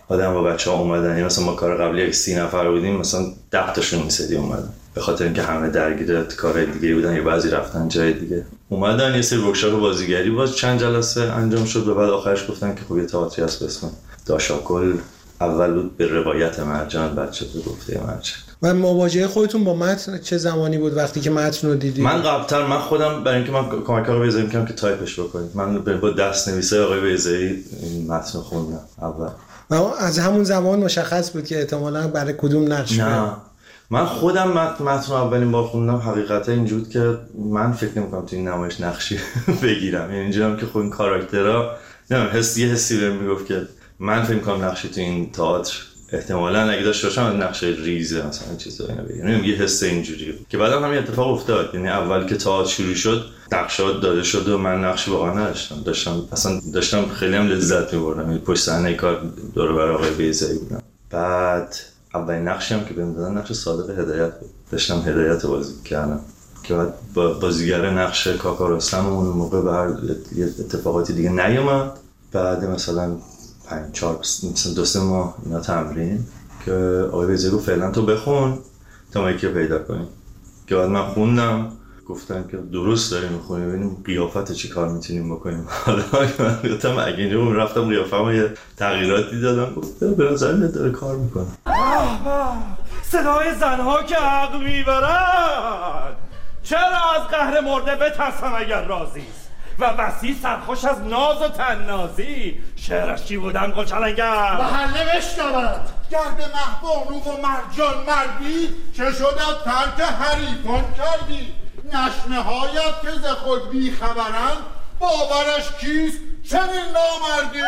آدم با بچه‌ها اومدن، مثلا ما کار قبلی 30 نفر بودیم مثلا 10 تاشون میسدی اومدن، به خاطر اینکه همه درگیر کارهای دیگه بودن یا بعضی رفتن جای دیگه. اومدن یه سری ورکشاپ بازیگری باز چند جلسه انجام شد و بعد آخرش گفتن که خب یه تئاتری هست به اسم داشاکل، اول بود به روایت مرجان، بعد شد به گفته مرجان. و مواجهه خودتون با متن چه زمانی بود وقتی که متن رو دیدید؟ من قبل‌تر من خودم برای اینکه من کمک آقای بیضایی می‌کردم که تایپش بکنیم، من با دست نویسای آقای بیضایی این متن خوندم اول. و از همون زمان مشخص بود که احتمالاً برای کدوم نقش؟ نه من خودم متن اولین بار خوندم حقیقتا اینجوری بود که من فکر نمی‌کنم تو این نمایش نقشی بگیرم، یعنی اینجوریام که خود این کاراکترها نمیدونم حسی بهم میگفت که من فکر می‌کنم نقشی تو این تئاتر احتمالاً اگه داشته باشم نقشه ریزه مثلا چیزا اینا بگیرم، یعنی یه حس اینجوریه که بعدم همین اتفاق افتاد. یعنی اول که تئاتر شروع شد نقشات داده شد و من نقشی واقعا داشتم خیلی هم لذت می‌بردم، یعنی پشت صحنه کار دور و بر آقای بیضایی بودم. بعد اولین نقشی هم که بهم دادن نقش صادق هدایت بود، داشتم هدایت بازی کردم که بعد بازیگر نقش کاکا رستم اون موقع به هر اتفاقاتی دیگه نیومد. بعد مثلا 2-3 ماه اینا تمرین که آقای بیضایی گفت فعلا تو بخون تا ما یکی پیدا کنیم، که بعد من خوندم گفتن که درست داریم میخونیم ببینیم قیافت چی کار میتونیم بکنیم. حالا من گفتم اگه اینجا رفتم قیافه‌مو یه تغییراتی دادم، گفت به نظر میاد داره کار میکنه. صدای زنها که عقل میبرن، چرا از قهر مرده بترسم اگر راضیست و وسیع سرخوش از ناز و تنازی. شعرش چی بودن قلچلنگر؟ محله بشنود گرد محبانو و مرجان مردی، چه شد از ترک حریفان کردی؟ نشنه هایت که ز خود بی خبرن، باورش کیست چنین نامردی؟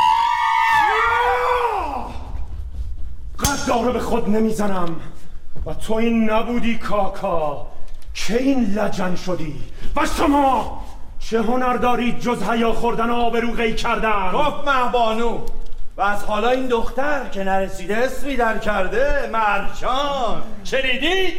قدارو به خود نمیزنم و تو این نبودی کاکا که این لجن شدی. و شما چه هنر دارید جز حیا خوردن و آبرو قی کردن؟ گفت مهبانو و از حالا این دختر که نرسیده اسمی در کرده مرجان. شنیدید؟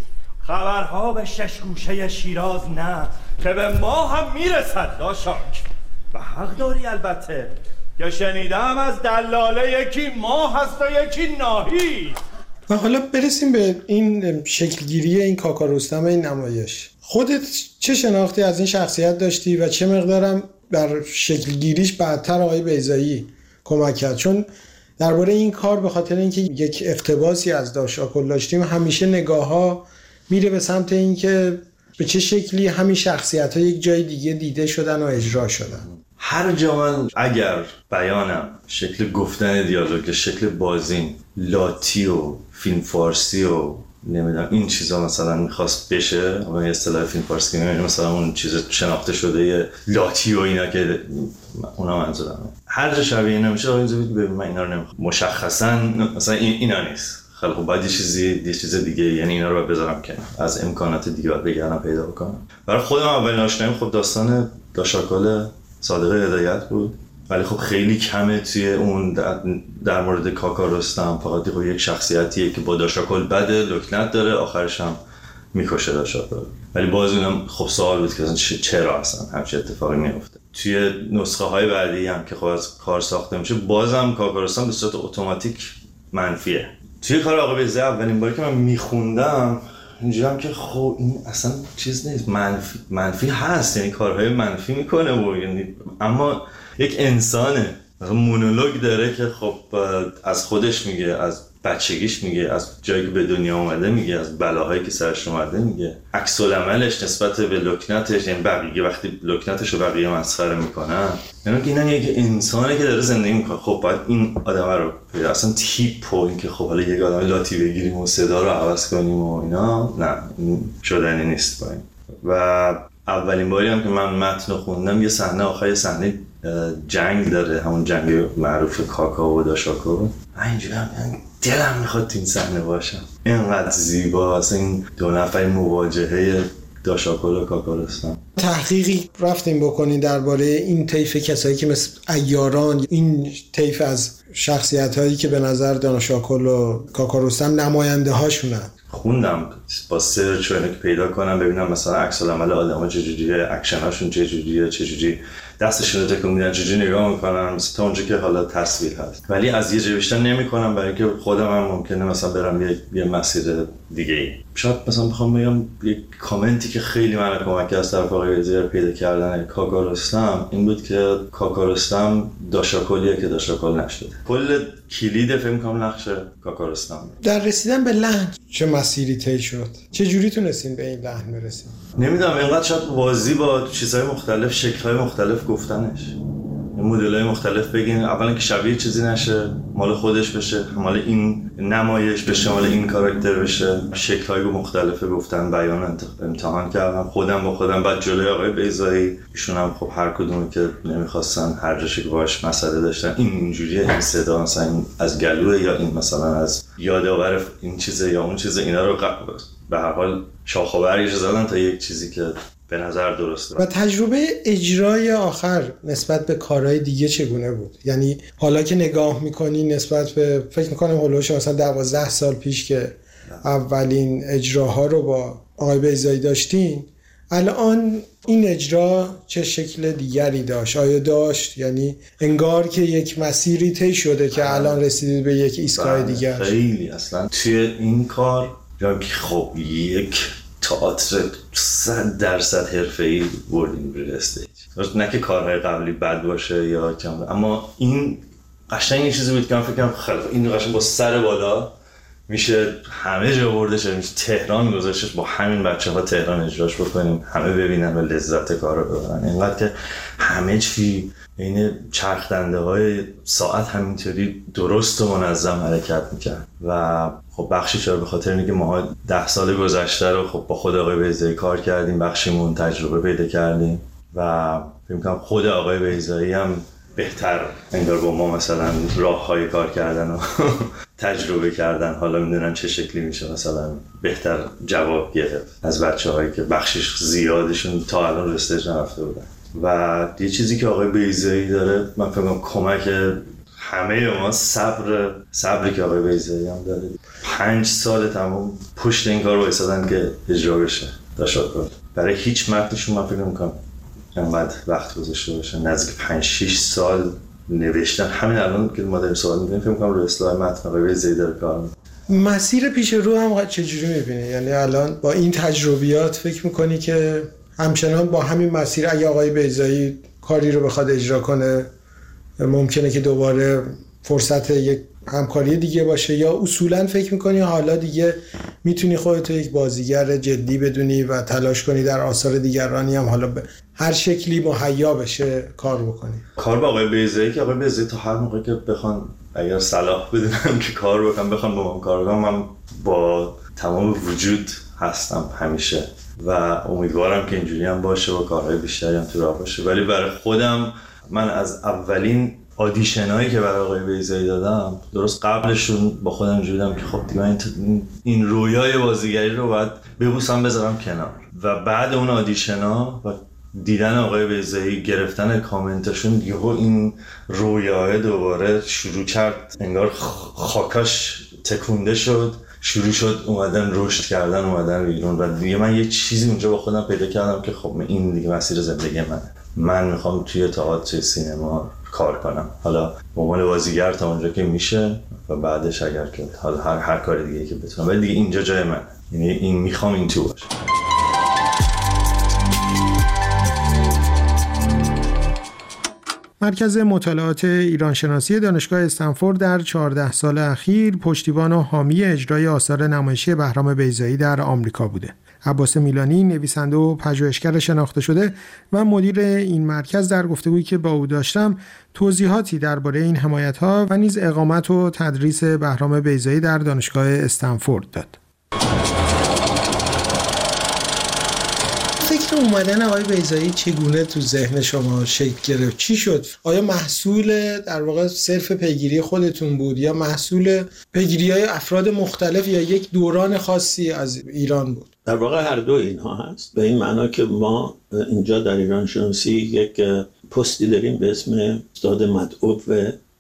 خبرها به 6 گوشه شیراز نه که به ما هم میرسد داشاک. و حق داری البته که شنیدم از دلاله یکی ما هست و یکی ناهی. و حالا برسیم به این شکلگیری این کاکا رستم این نمایش. خودت چه شناختی از این شخصیت داشتی و چه مقدارم در شکلگیریش بعدتر آقای بیضایی کمک کرد؟ چون درباره این کار به خاطر اینکه یک اقتباسی از داشاکل داشتیم همیشه نگاه‌ها میره به سمت اینکه به چه شکلی همین شخصیت‌ها یک جای دیگه دیده شدن و اجرا شدن. هر جا من اگر بیانم شکل گفتن دیالوگ، شکل بازیم لاتی و فیلم فارسی و نمیدونم این چیزا مثلا میخواست بشه، اما یه اصطلاح فیلم فارسی نمیدونم مثلا اون چیز شناخته شده یه لاتی و اینا که اونا منظورمه، هر جا شبیه اینا میشه آقا اینجا ببین من اینا رو نمیخوام مشخصا مثلا اینا نیست، خیلی خب باید یه چیز دیگه، یعنی اینا رو باید بذارم کنار، از امکانات دیگه باید بگردم پیدا بکنم. برای خودم اولین آشناییم خب داستان داشاکل صادق هدایت بود، ولی خب خیلی کمه توی اون در مورد کاکا رستم، فقط خب یک شخصیتیه که با داشاکل بده، لکنت داره، آخرش هم میکشه داشاکل. ولی باز اونم خب سوال بود که چرا اصلا همچین اتفاقی میفته. توی نسخه های بعدی هم که خب از کار ساخته میشه بازم کاکا رستم به صورت اتوماتیک منفیه. توی کار آقای بیضایی اولین باری که من میخوندم اینجورم که خب این اصلا چیز نیست، منفی هست، یعنی کارهای منفی میکنه و یعنی اما یک انسانه، مثلا مونولوگ داره که خب از خودش میگه، از بچگیش میگه، از جایی که به دنیا اومده میگه، از بلاهایی که سرش اومده میگه، عکس العملش نسبت به لکنتش، یعنی بقیه وقتی لکنتش رو بقیه مسخره میکنن، یعنی که اینا یک انسانه که داره زندگی میکنه. خب باید این آدم رو اصلا تیپ و این که خب حالا یک آدم لاتی بگیریم و صدا رو عوض کنیم و اینا، نه شدنی نیست با این. و اولین باری هم که من متن خوندم یه صحنه آخر، صحنه جنگ داره، همون جنگ معروف کاکا و داشاکل. اینجوری هم دلم میخواد تو این صحنه باشم، اینقدر زیبا، اصلا این دو نفر مواجهه داشاکل و کاکا رستم. تحقیقی رفتیم بکنین درباره این طیف کسایی که مثل عیاران، این طیف از شخصیت هایی که به نظر داشاکل و کاکا رستم نماینده هاشونن؟ خوندم با سرچ و اینا که پیدا کنم ببینم مثلا عکس العمل آدم‌ها چجوریه، اکشن هاشون چجوریه، چجوری دستشون رو تکون میدن چجوری نگاه میکنن، مثلا تا اونجا که حالا تصویر هست، ولی از یه جای بیشتر نمیکنم برای اینکه خودم هم ممکنه مثلا برم یه مسیر دیگه ای. شاید مثلا بخوام بگم یک کامنتی که خیلی منو کمک کرد از طرف آقای ویزایی پیدا کردن کاکا رستم این بود که کاکا رستم داشاکلیه که داشاکل نشده. کل کلید فیلم کنم نقش کاکا رستم. در رسیدن به لحن چه مسیری طی شد؟ چه جوری تونستین به این لحن برسید؟ نمیدونم، اینقدر شاید بازی با چیزهای مختلف، شکل‌های مختلف گفتنش، مدل‌های مختلف بگین. اولا که شبیه چیزی نشه، مال خودش بشه، مال این نمایش بشه، مال این کاراکتر بشه. شکل‌های مختلف گفتن، بیان امتحان کردم خودم با خودم. بعد جلوی آقای بیضایی، ایشون هم خب هر کدومی که نمیخواستن هر جاش که باهاش مسئله داشتن، اینجوریه، این صدا مثلا از گلوه یا این مثلا از یادآور این چیزه یا اون چیزه، اینا رو به هر حال شاخ و برگش زدن تا یک چیزی که به نظر درسته. و تجربه اجرای آخر نسبت به کارهای دیگه چگونه بود؟ یعنی حالا که نگاه میکنی نسبت به، فکر میکنم هولوش مثلا 12 سال پیش که اولین اجراها رو با آقای بیضایی داشتین، الان این اجرا چه شکل دیگری داشت؟ آیا داشت؟ یعنی انگار که یک مسیری طی شده که الان رسیدید به یک ایستگاه دیگر. خیلی اصلا توی این کار یا که خب یک تئاتر 100% حرفه‌ای بردیم روی استیج. نه که کارهای قبلی بد باشه یا کم، اما این قشنگ این چیزی بود که من فکر کنم خیلی این قشنگ با سر بالا میشه همه جا برده شه، میشه تهران گذاشتش، با همین بچه‌ها تهران اجراش بکنیم، همه ببینن و لذت کار رو ببرن. اینقدر که همه چی این چرخدنده‌های ساعت همینطوری درست و منظم حرکت میکرد و خب بخشی چرا به خاطر اینکه ما 10 سال گذشته رو خب با خود آقای بیضایی کار کردیم، بخشیمون تجربه پیدا کردیم و فکر می‌کنم خود آقای بیضایی هم بهتر انگار با ما مثلا راه‌های کار کردن و تجربه کردن، حالا میدونن چه شکلی میشه مثلا بهتر جواب گرفت از بچه‌هایی که بخشش زیادشون تا الان رستج نرفته بودن. و یه چیزی که آقای بیضایی داره، من فکر کنم کمک همه ما صبری که آقای بیضایی هم داره. 5 سال تمام پشت این کار وایسادن که اجرا بشه داشاکل. برای هیچ متنشون من فکر نمی‌کنم انقدر وقت گذاشته باشه، نزدیک 5-6 سال نوشتن. همین الان که ما داریم صحبت می‌کنیم فکر می‌کنم رو اصلاح متن آقای بیضایی داره کار می‌کنه. مسیر پیش رو هم چجوری می‌بینی؟ یعنی الان با این تجربیات فکر می‌کنی که همچنان با همین مسیر اگه آقای بیضایی کاری رو بخواد اجرا کنه ممکنه که دوباره فرصت یک همکاری دیگه باشه، یا اصولا فکر میکنی حالا دیگه میتونی خودتو یک بازیگر جدی بدونی و تلاش کنی در آثار دیگرانی هم حالا به هر شکلی مهیا بشه کار بکنی؟ کار با آقای بیضایی که آقای بیضایی تا هر موقع که بخوان اگر صلاح بدونم که کار بکنم، بخوان با من کار کنم، من با تمام وجود هستم همیشه و امیدوارم که اینجوری هم باشه و کارهای بیشتری هم تو راه باشه. ولی برای خودم من از اولین آدیشنایی که برای آقای بیضایی دادم، درست قبلشون با خودم اینجوری بودم که خب دیگه من این رویای بازیگری رو باید ببوسم بذارم کنار. و بعد اون آدیشنا و دیدن آقای بیضایی، گرفتن کامنتاشون، یهو این رویاه دوباره شروع کرد، انگار خاکاش تکونده شد، شروع شد اومدن رشد کردن، اومدن بیرون. و دیگه من یه چیزی اونجا با خودم پیدا کردم که خب این دیگه مسیر زندگی من میخوام توی تئاتر، سینما کار کنم، حالا به عنوان بازیگر تا اونجا که میشه و بعدش اگر که حالا هر کار دیگه که بتونم، ولی دیگه اینجا جای من، یعنی این میخوام این تو باشه. مرکز مطالعات ایرانشناسی دانشگاه استنفورد در 14 سال اخیر پشتیبان و حامی اجرای آثار نمایشی بهرام بیضایی در آمریکا بوده. عباس میلانی، نویسنده و پژوهشگر شناخته شده و مدیر این مرکز، در گفتگویی که با او داشتم توضیحاتی درباره این حمایت‌ها و نیز اقامت و تدریس بهرام بیضایی در دانشگاه استنفورد داد. فکر اومدن آقای بیضایی چگونه تو ذهن شما شکل گرفت؟ چی شد؟ آیا محصول در واقع صرف پیگیری خودتون بود یا محصول پیگیری‌های افراد مختلف یا یک دوران خاصی از ایران بود؟ در واقع هر دو اینها هست، به این معنا که ما اینجا در ایران شناسی یک پستی داریم به اسم استاد مدعو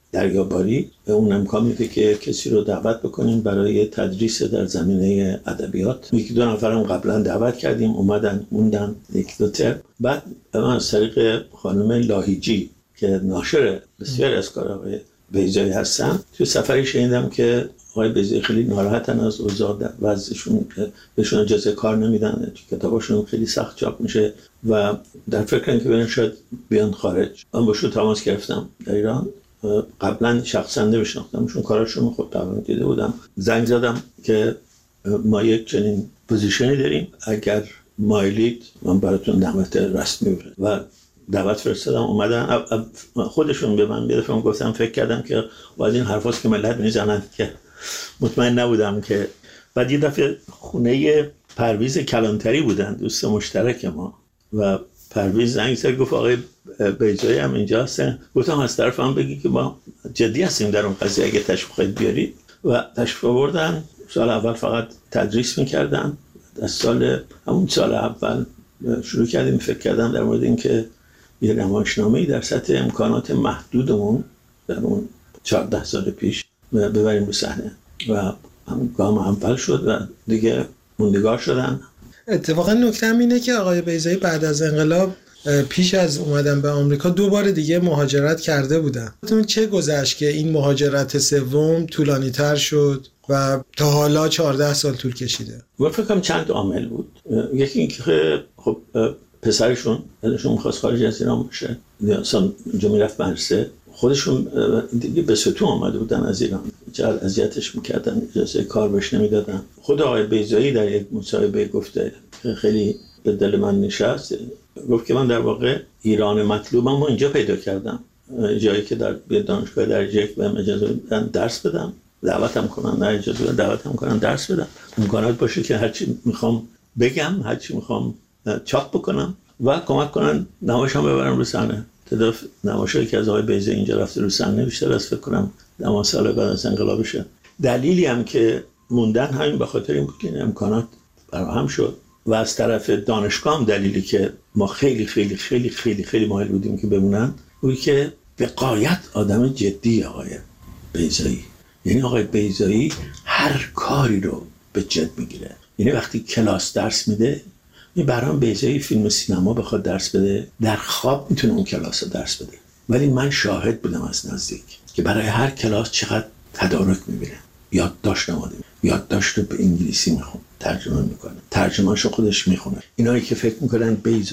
دریاباری به اون امکان میده که کسی رو دعوت بکنیم برای تدریس در زمینه ادبیات. یکی دو نفرم قبلا دعوت کردیم، اومدن موندن یک دو ترم. بعد من از طریق خانم لاهیجی که ناشر بسیار از کار آقای بیضایی هستن، تو سفری شنیدم که آقای بیضایی خیلی ناراحتن از اوضاع وضعشون، که بهشون اجازه کار نمیدن، کتاباشون خیلی سخت چاپ میشه و در فکرن که برن شاید بیان خارج. من باشون تماس گرفتم در ایران، قبلا شخصا نمیشناختمشون، کاراشون خب طبعا دیده بودم. زنگ زدم که ما یک چنین پوزیشنی داریم، اگر مایلید من براتون دعوت رسمی بفرستم و دعوت فرستادم. اومدن خودشون به من بیدفعه گفتم فکر کردم که باید این حرفاست که ملت میزنن که مطمئن نبودم که. بعد یه دفعه خونه پرویز کلانتری بودن، دوست مشترک ما، و پرویز زنگ زد گفت آقای بیضایی هم اینجا هستن. گفتم از طرف هم بگی که ما جدی هستیم در اون قضیه، اگه تشریف خواهید بیارید. و تشریف آوردن. سال اول فقط تدریس میکردن. از همون سال اول شروع کردیم فکر کردم در مورد این که یه نمایشنامه‌ای در سطح امکانات محدودمون در اون 14 سال پیش ببریم به صحنه و هم گام اول شد و دیگه موندگار شدن. اتفاقا نکته اینه که آقای بیضایی بعد از انقلاب پیش از اومدن به آمریکا 2 بار دیگه مهاجرت کرده بودن. چه گذشت که این مهاجرت سوم طولانی‌تر شد و تا حالا 14 سال طول کشیده؟ و فکر کنم چند عامل بود. یکی اینکه خب پسرشون می‌خواست خارج از ایران باشه، اصلا اونجا میرفت مدرسه، خودشون دیگه به ستون آمده بودن از ایران، چه اذیتش میکردن، اجازه کار بهش نمیدادن. خود آقای بیضایی در یک مصاحبه گفته که خیلی به دل من نشست، گفت که من در واقع ایران مطلوبم رو اینجا پیدا کردم، جایی که در دانشگاه درجه یک بهم اجازه بدن درس بدم، دعوتم کنن، نه اجازه بدن دعوتم کنن درس بدم، امکانات باشه که هرچی میخوام بگم، هرچی میخوام چاپ بکنم و کمک کنن نمایشم ببرم رو صحنه. تعداد نمایشایی که از آقای بیضایی اینجا رفته رو صحنه بیشتر از فکر کنم 10 سال بعد از انقلابشه. دلیلی هم که موندن همین به خاطر این بود که امکانات فراهم شد و از طرف دانشگاه هم دلیلی که ما خیلی خیلی خیلی خیلی خیلی مایل بودیم که بمونن بود که به غایت آدم جدی آقای بیضایی. یعنی آقای بیضایی هر کاری رو به جد میگیره. یعنی وقتی کلاس درس میده، این برام بیضایی فیلم و سینما بخواد درس بده، در خواب میتونه اون کلاس رو درس بده. ولی من شاهد بودم از نزدیک که برای هر کلاس چقدر تدارک میبینه، یادداشت نماده، یادداشت رو به انگلیسی میخونه، ترجمه میکنه، ترجمه‌اشو خودش میخونه. اینایی که فکر میکنن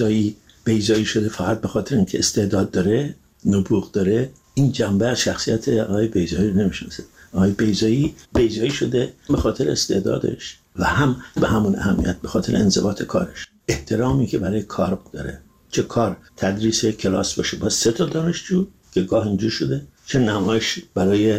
بیضایی شده فقط به خاطر اینکه استعداد داره، نبوغ داره، این جنبه از شخصیت آقای بیضایی رو نمیشناسه. آقای بیضایی شده به خاطر استعدادش و هم به همون اهمیت به خاطر انضباط کارش، احترامی که برای کار داره. چه کار تدریس کلاس باشه با 3 تا دانشجو که گاه اینجور شده، چه نمایش برای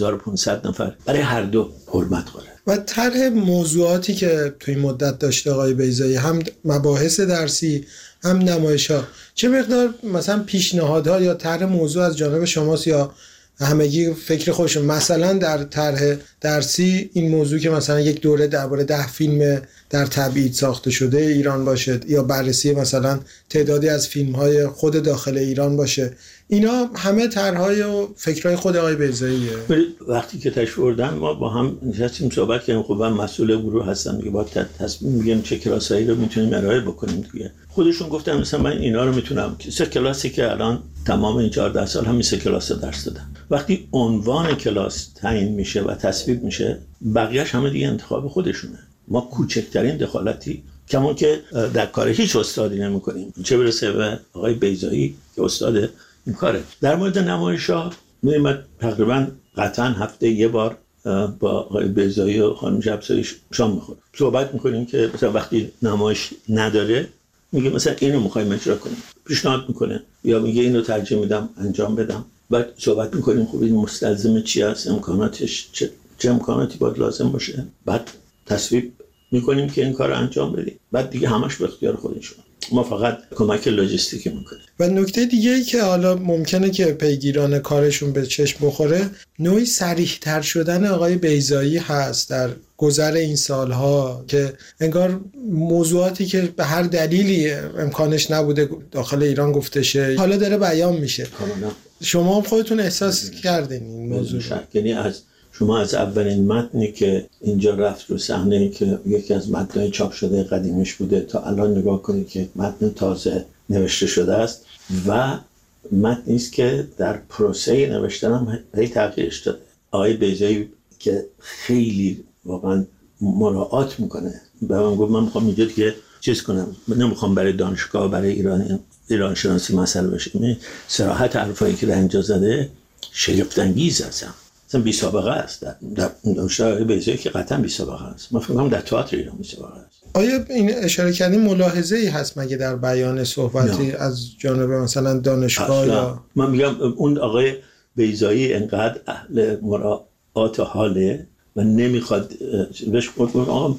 2500 نفر، برای هر دو حرمت قائل. و طرح موضوعاتی که توی مدت داشته آقای بیضایی، هم مباحث درسی هم نمایش‌ها، چه مقدار مثلا پیشنهادها یا طرح موضوع از جانب شماست یا همگی فکر خودشون؟ مثلا در طرح درسی این موضوع که مثلا یک دوره درباره 10 فیلم در تبعید ساخته شده ایران باشه یا بررسی مثلا تعدادی از فیلم‌های خود داخل ایران باشه، اینا همه طرح‌های و فکرهای خود آقای بیضاییه. وقتی که تشریف آوردن ما با هم نشستیم صحبت کردیم. خب من مسئول گروه هستم دیگه، با تصمیم میگیم چه کلاسایی رو میتونیم ارائه بکنیم دیگه. خودشون گفتن مثلا من اینا رو میتونم، 3 کلاسی که الان تمام این 14 سال همین 3 کلاس رو درس دادم. وقتی عنوان کلاس تعیین میشه و تصویب میشه، بقیه‌اش همه دیگه انتخاب خودشونه. ما کوچکترین دخالتی کمون که در کار هیچ استادی نمی‌کنیم، چه برسه به آقای بیضایی که استاد این کاره. در مورد نمایش‌ها می‌ریم تقریبا قطعاً هفته یه بار با آقای بیضایی و خانم شبسایی شام می‌خوریم، صحبت می‌کنیم که مثلا وقتی نمایش نداره میگه مثلا اینو می‌خوایم اجرا کنیم، پیشنهاد می‌کنه یا میگه اینو ترجیح میدم انجام بدم. بعد صحبت می‌کنیم خب این مستلزم چی است، امکاناتش چه امکاناتی باید لازم باشه، بعد تصویب می‌کنیم که این کار رو انجام بدیم. بعد دیگه همش به اختیار خودشون، ما فقط کمک لوجستیکی می‌کنیم. و نکته دیگه‌ای که حالا ممکنه که پیگیران کارشون به چشم بخوره، نوعی صریح‌تر شدن آقای بیضایی هست در گذر این سالها که انگار موضوعاتی که به هر دلیلی امکانش نبوده داخل ایران گفته شه حالا داره بیان میشه. شما هم خودتون احساس کردین این موضوع؟ یعنی شما از اولین متنی که اینجا رفت رو صحنه که یکی از متن‌های چاپ شده قدیمش بوده تا الان نگاه کنید که متن تازه نوشته شده است و متنی است که در پروسه نوشتن هم هی تغییرش داده. آقای بیضایی که خیلی واقعا مراعات میکنه به من گفت من میخوام اینجا دیگه چیز کنم، من نمیخوام برای دانشگاه برای ایران شناسی مسئله بشه. صراحت حرفایی که در اینجا زده شگفت انگیز هستم، مثلا بی سابقه است. در دانشگاه بیضایی که قطعا بی سابقه است. من فکر می‌کنم در تئاتر ایران بی سابقه است. آیا این اشاره کردین ملاحظه‌ای هست مگه در بیان صحبتی از جانب مثلا دانشگاه یا من میگم اون آقای بیضایی انقدر اهل مراعات حاله و نمیخواد بهش آقا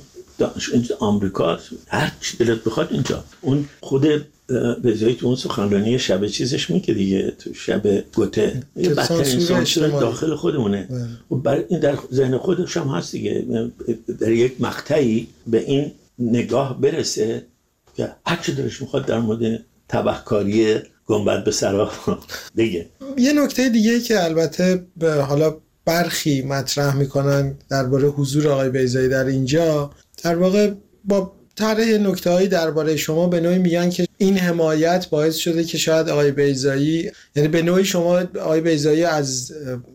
آمریکا هر چی دلت بخواد اینجا. اون خود بیضایی تو اون سخنرانی شب چیزش میگه دیگه، تو شب گوته یه بدترین سانسور داخل خودمونه و برای این در ذهن خودش هم هست دیگه، در یک مقطعی به این نگاه برسه که هر چی دلش میخواد در مورد تبهکاری گنبد به سرا دیگه. یه نکته دیگه که البته حالا برخی مطرح میکنن درباره حضور آقای بیضایی در اینجا، در واقع با طرح نکته‌هایی درباره شما به نوعی میگن که این حمایت باعث شده که شاید آقای بیضایی، یعنی به نوعی شما آقای بیضایی از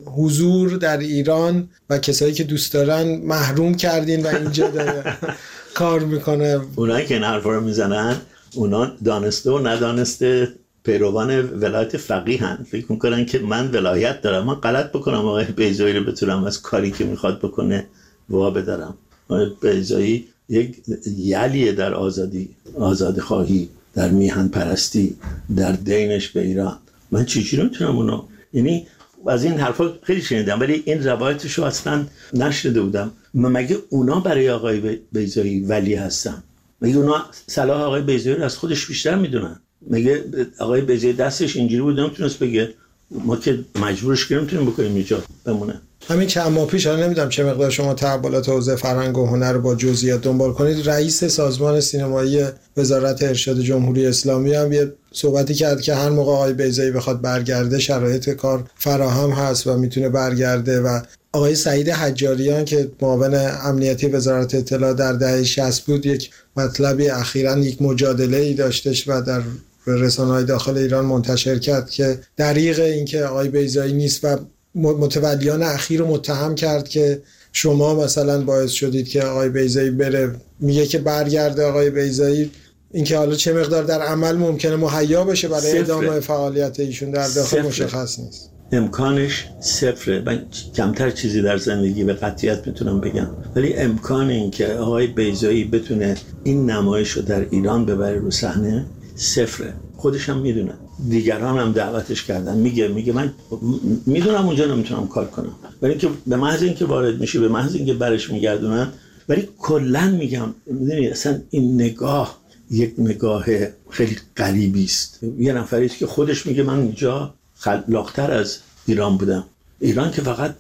حضور در ایران و کسایی که دوست دارن محروم کردین و اینجا داره کار میکنه. اونایی که این حرفا رو میزنن اونا دانسته و ندانسته پیروان ولایت فقیه هن، فکر میکنن که من ولایت دارم، من غلط بکنم آقای بیضایی رو بتونم از کاری که میخواد بکنه وا بدارم. آقای بیضایی یک یلیه در آزادی خواهی، در میهن پرستی، در دینش به ایران. من چجوری میتونم اونو، یعنی از این حرفا خیلی شنیدم ولی این روایتشو اصلا نشنیده بودم. مگه اونا برای آقای بیضایی ولی هستن؟ مگه اونا صلاح آقای بیضایی رو از خودش بیشتر میدونن؟ مگه آقای بیضایی دستش اینجوری بود نمیتونست بگه ما که مجبورش کردیم نمیتونیم بکنیم اینجا بمونه؟ همین چند ماه پیش، حالا نمیدونم چه مقدار شما تحولات حوزه فرهنگ و هنر با جزئیات دنبال کنید، رئیس سازمان سینمایی وزارت ارشاد جمهوری اسلامی هم یه صحبتی کرد که هر موقع آقای بیضایی بخواد برگرده شرایط کار فراهم هست و میتونه برگرده. و آقای سعید حجاریان که معاون امنیتی وزارت اطلاعات در دهه 60 بود، یک مطلبی اخیراً یک مجادله‌ای داشتش و در رسانه‌های داخل ایران منتشر کرد که دریغ این که آقای بیضایی نیست و متولیان اخیر رو متهم کرد که شما مثلا باعث شدید که آقای بیضایی بره. میگه که برگرده آقای بیضایی، اینکه حالا چه مقدار در عمل ممکنه مهیا بشه برای ادامه فعالیت ایشون در داخل مشخص نیست. امکانش صفره. من کمتر چیزی در زندگی به قطعیت میتونم بگم، ولی امکان این که آقای بیضایی بتونه این نمایش رو در ایران ببره رو صحنه صفره. خودش هم میدونه، دیگران هم دعوتش کردن، میگه من میدونم اونجا نمیتونم کار کنم، ولی اینکه به محض اینکه وارد میشه، به محض اینکه برش میگردونن. ولی کلا میگم میدونی اصلا این نگاه یک نگاه خیلی غریبی است. یه نفری است که خودش میگه من اینجا خلاق‌تر از ایران بودم. ایران که فقط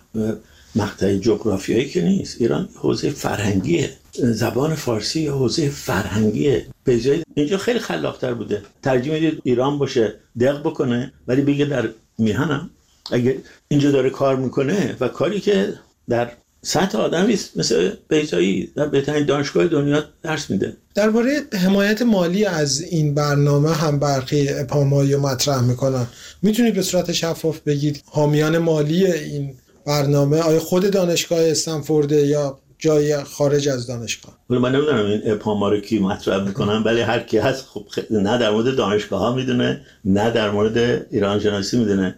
مقطع جغرافیایی که نیست، ایران حوزه فرهنگیه. زبان فارسی حوزه فرهنگیه. بیضایی اینجا خیلی خلاق‌تر بوده. ترجیح میدید ایران باشه دق بکنه، ولی بگه در میهنم. اگه اینجا داره کار میکنه و کاری که در سطح آدمی است مثل بیضایی در بهترین دانشگاه دنیا درس میده. درباره حمایت مالی از این برنامه هم برخی ابهامایی رو مطرح میکنن. میتونید به صورت شفاف بگید حامیان مالی این برنامه آیا خود دانشگاه استنفورد یا جای خارج از دانشگاه؟ من نمیدونم این ابهاما رو کی مطرح میکنن، ولی هر کی هست خب نه در مورد دانشگاه ها میدونه نه در مورد ایران شناسی میدونه.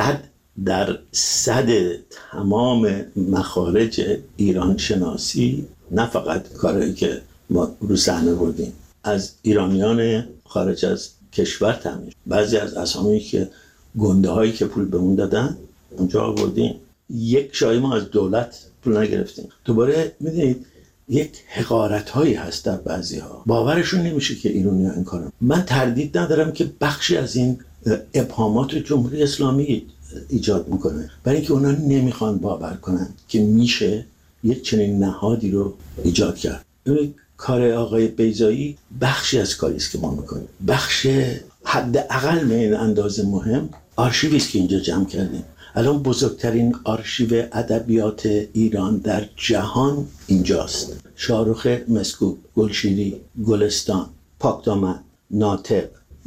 100% تمام مخارج ایران شناسی، نه فقط کاری که ما رو صحنه بردیم، از ایرانیان خارج از کشور تامین. بعضی از اسامی که گنده هایی که پول بهمون دادن اونجا آوردیم. یک شایی ما از دولت پول نگرفتیم. دوباره میدونید یک حقارت هایی هست در بعضی ها، باورشون نمیشه که ایرانی‌ها این کارن. من تردید ندارم که بخشی از این ابهامات جمهوری اسلامی ایجاد میکنه، برای اینکه اونا نمیخوان باور کنن که میشه یک چنین نهادی رو ایجاد کرد. این کار آقای بیضایی بخشی از کاری است که ما میکنیم، بخش حداقل به این اندازه مهم آرشیوی است که اینجا جمع کردیم. الان بزرگترین آرشیو ادبیات ایران در جهان اینجاست. شاهرخ مسکوب، گلشیری، گلستان، پاکدامن، ناطق،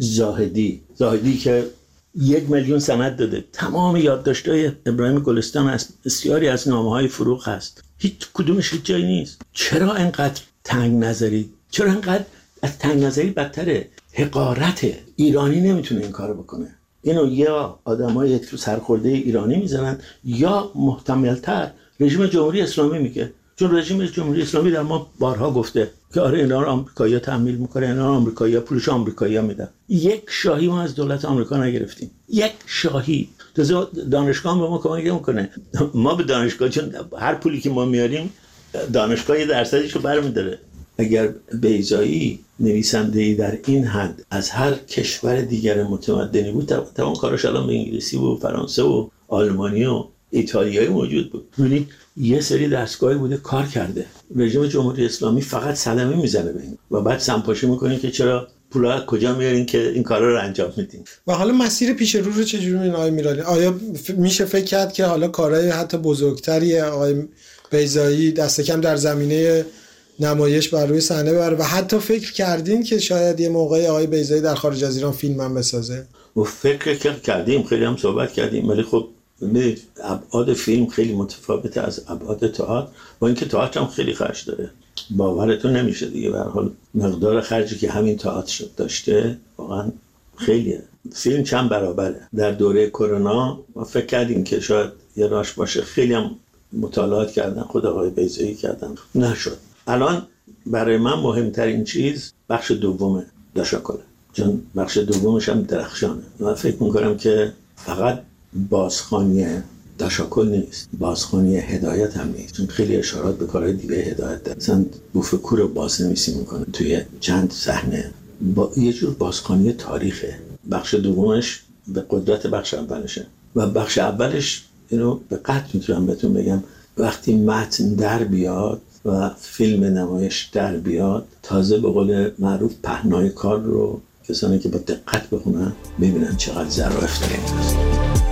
زاهدی که 1,000,000 سند داده. تمام یادداشت‌های ابراهیم گلستان از بسیاری از نامه‌های فروغ هست. هیچ کدومش هیچ جایی نیست. چرا انقدر تنگ نظری؟ چرا انقدر از تنگ نظری بدتره؟ حقارته. ایرانی نمیتونه این کارو بکنه. اینو یا آدمای تو سرخورده ایرانی میزنن یا محتمل‌تر رژیم جمهوری اسلامی میگه. چون رژیم جمهوری اسلامی در ما بارها گفته که آره اینا رو آمریکایی‌ها تحمیل میکنه، اینا رو آمریکایی‌ها پولش آمریکایی‌ها میدن. یک شاهی ما از دولت آمریکا نگرفتیم. یک شاهی. دانشگاه به ما کمک نمیکنه. ما به دانشگاه چون هر پولی که ما میاریم دانشگاه یه درصدش رو برمی‌داره. اگر بیضایی نویسنده‌ای در این حد از هر کشور دیگر متمدنی بود، تمام کاراش الان به انگلیسی و فرانسه و آلمانی و ایتالیایی موجود بود. ببینید یه سری دستگاهی بوده کار کرده. رژیم جمهوری اسلامی فقط صدمه میزنه به این و بعد سمپاشی میکنه که چرا پولا کجا میارین که این کارا رو انجام میدین. و حالا مسیر پیش رو چجوری می‌بینید آقای میرالی؟ آیا میشه فکر کرد که حالا کارهای حتی بزرگتری آقای بیضایی دست کم در زمینه نمایش بر روی صحنه ببره و حتی فکر کردین که شاید یه موقعی آقای بیضایی در خارج از ایران فیلم هم بسازه؟ و فکر کردیم، خیلی هم صحبت کردیم، ولی خب ببینید ابعاد فیلم خیلی متفاوته از ابعاد تئاتر، با اینکه تئاتر هم خیلی خرج داره. باورتون نمیشه دیگه. به هر حال مقدار خرجی که همین تئاتر داشته واقعا خیلیه. فیلم چند برابره. در دوره کرونا ما فکر کردیم که شاید یه راش باشه، خیلی هم مطالعات کردن، خود آقای بیضایی کردن، نشد. الان برای من مهمترین چیز بخش دوم داشاکله، چون بخش دومش هم درخشانه. من فکر میکنم که فقط بازخوانی داشاکل نیست، بازخوانی هدایت هم نیست، چون خیلی اشارات به کارهای دیگه هدایت داره. مثلا بوفکو رو بازنویسی میکنه توی چند صحنه، با یه جور بازخوانی تاریخه. بخش دومش به قدرت بخش اولشه و بخش اولش اینو به قطع میتونم بهتون بگم وقتی متن در بیاد و فیلم نمایش در بیاد، تازه به قول معروف پهنای کار رو کسانی که با دقت بخونن ببینن چقدر ظرافت داره این هست.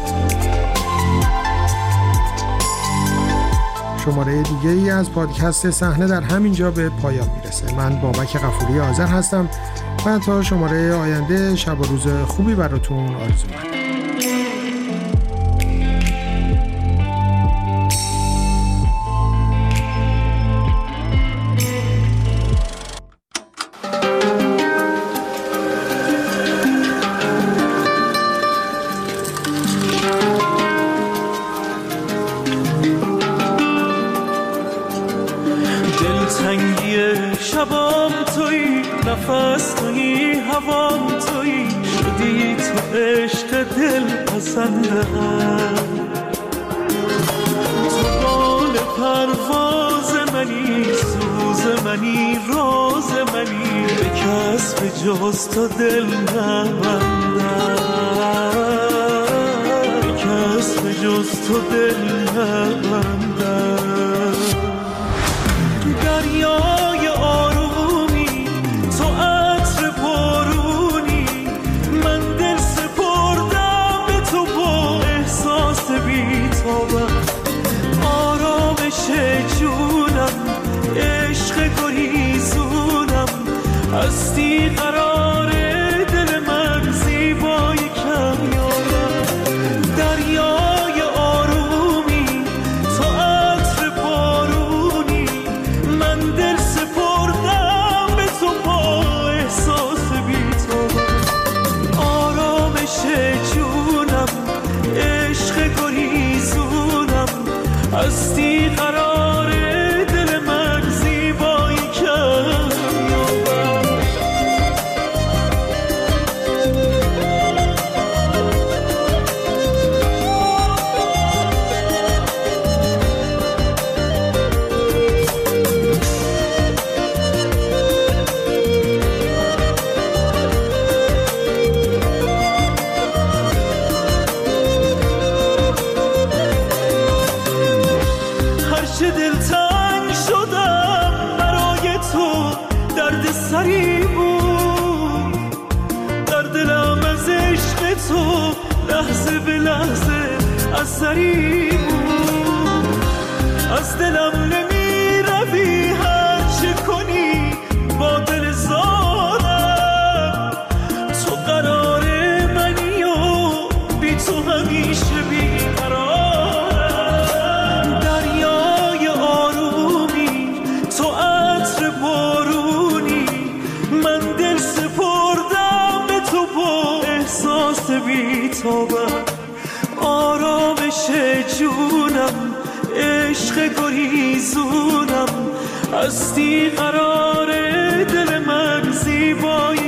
شماره دیگه ای از پادکست صحنه در همین جا به پایان میرسه. من بابک غفوری آذر هستم و تا شماره آینده شب و روز خوبی براتون آرزو می‌کنم. شبام تویی، نفس تویی، هوام تویی، شدی تو عشق دل پسندم. تو بال پرواز منی، سوز منی، راز منی، به کس به جز تو دل نبندم، به کس به جز تو دل نبندم. دریای آرومی، تو عطر بارونی، من دل سپردم به تو با احساس بی‌تابم. آرامش جونم، عشق گریزونم، هستی قرار دل من، زیبای کمیابم. دریای آرومی، تو عطر بارونی، من دل سپردم به تو با احساس بی‌تابم. آرامش جونم، عشق گریزونم، هستی قرار دل من، زیبایی کمیابم. هرچه دلتنگ شدم برای تو، درد سری بود در دلم از عشق تو، لحظه به لحظه اثری بود. از دلم نمی روی هر چه کنی با دل زارم، تو قرار منی و بی تو همیشه بی قرارم. دریای آرومی تو عطر بارونی، من دل سپردم به تو با احساس بی توبه. آرامش جونم عشق گریزونم، هستی قرار دل من زیبایی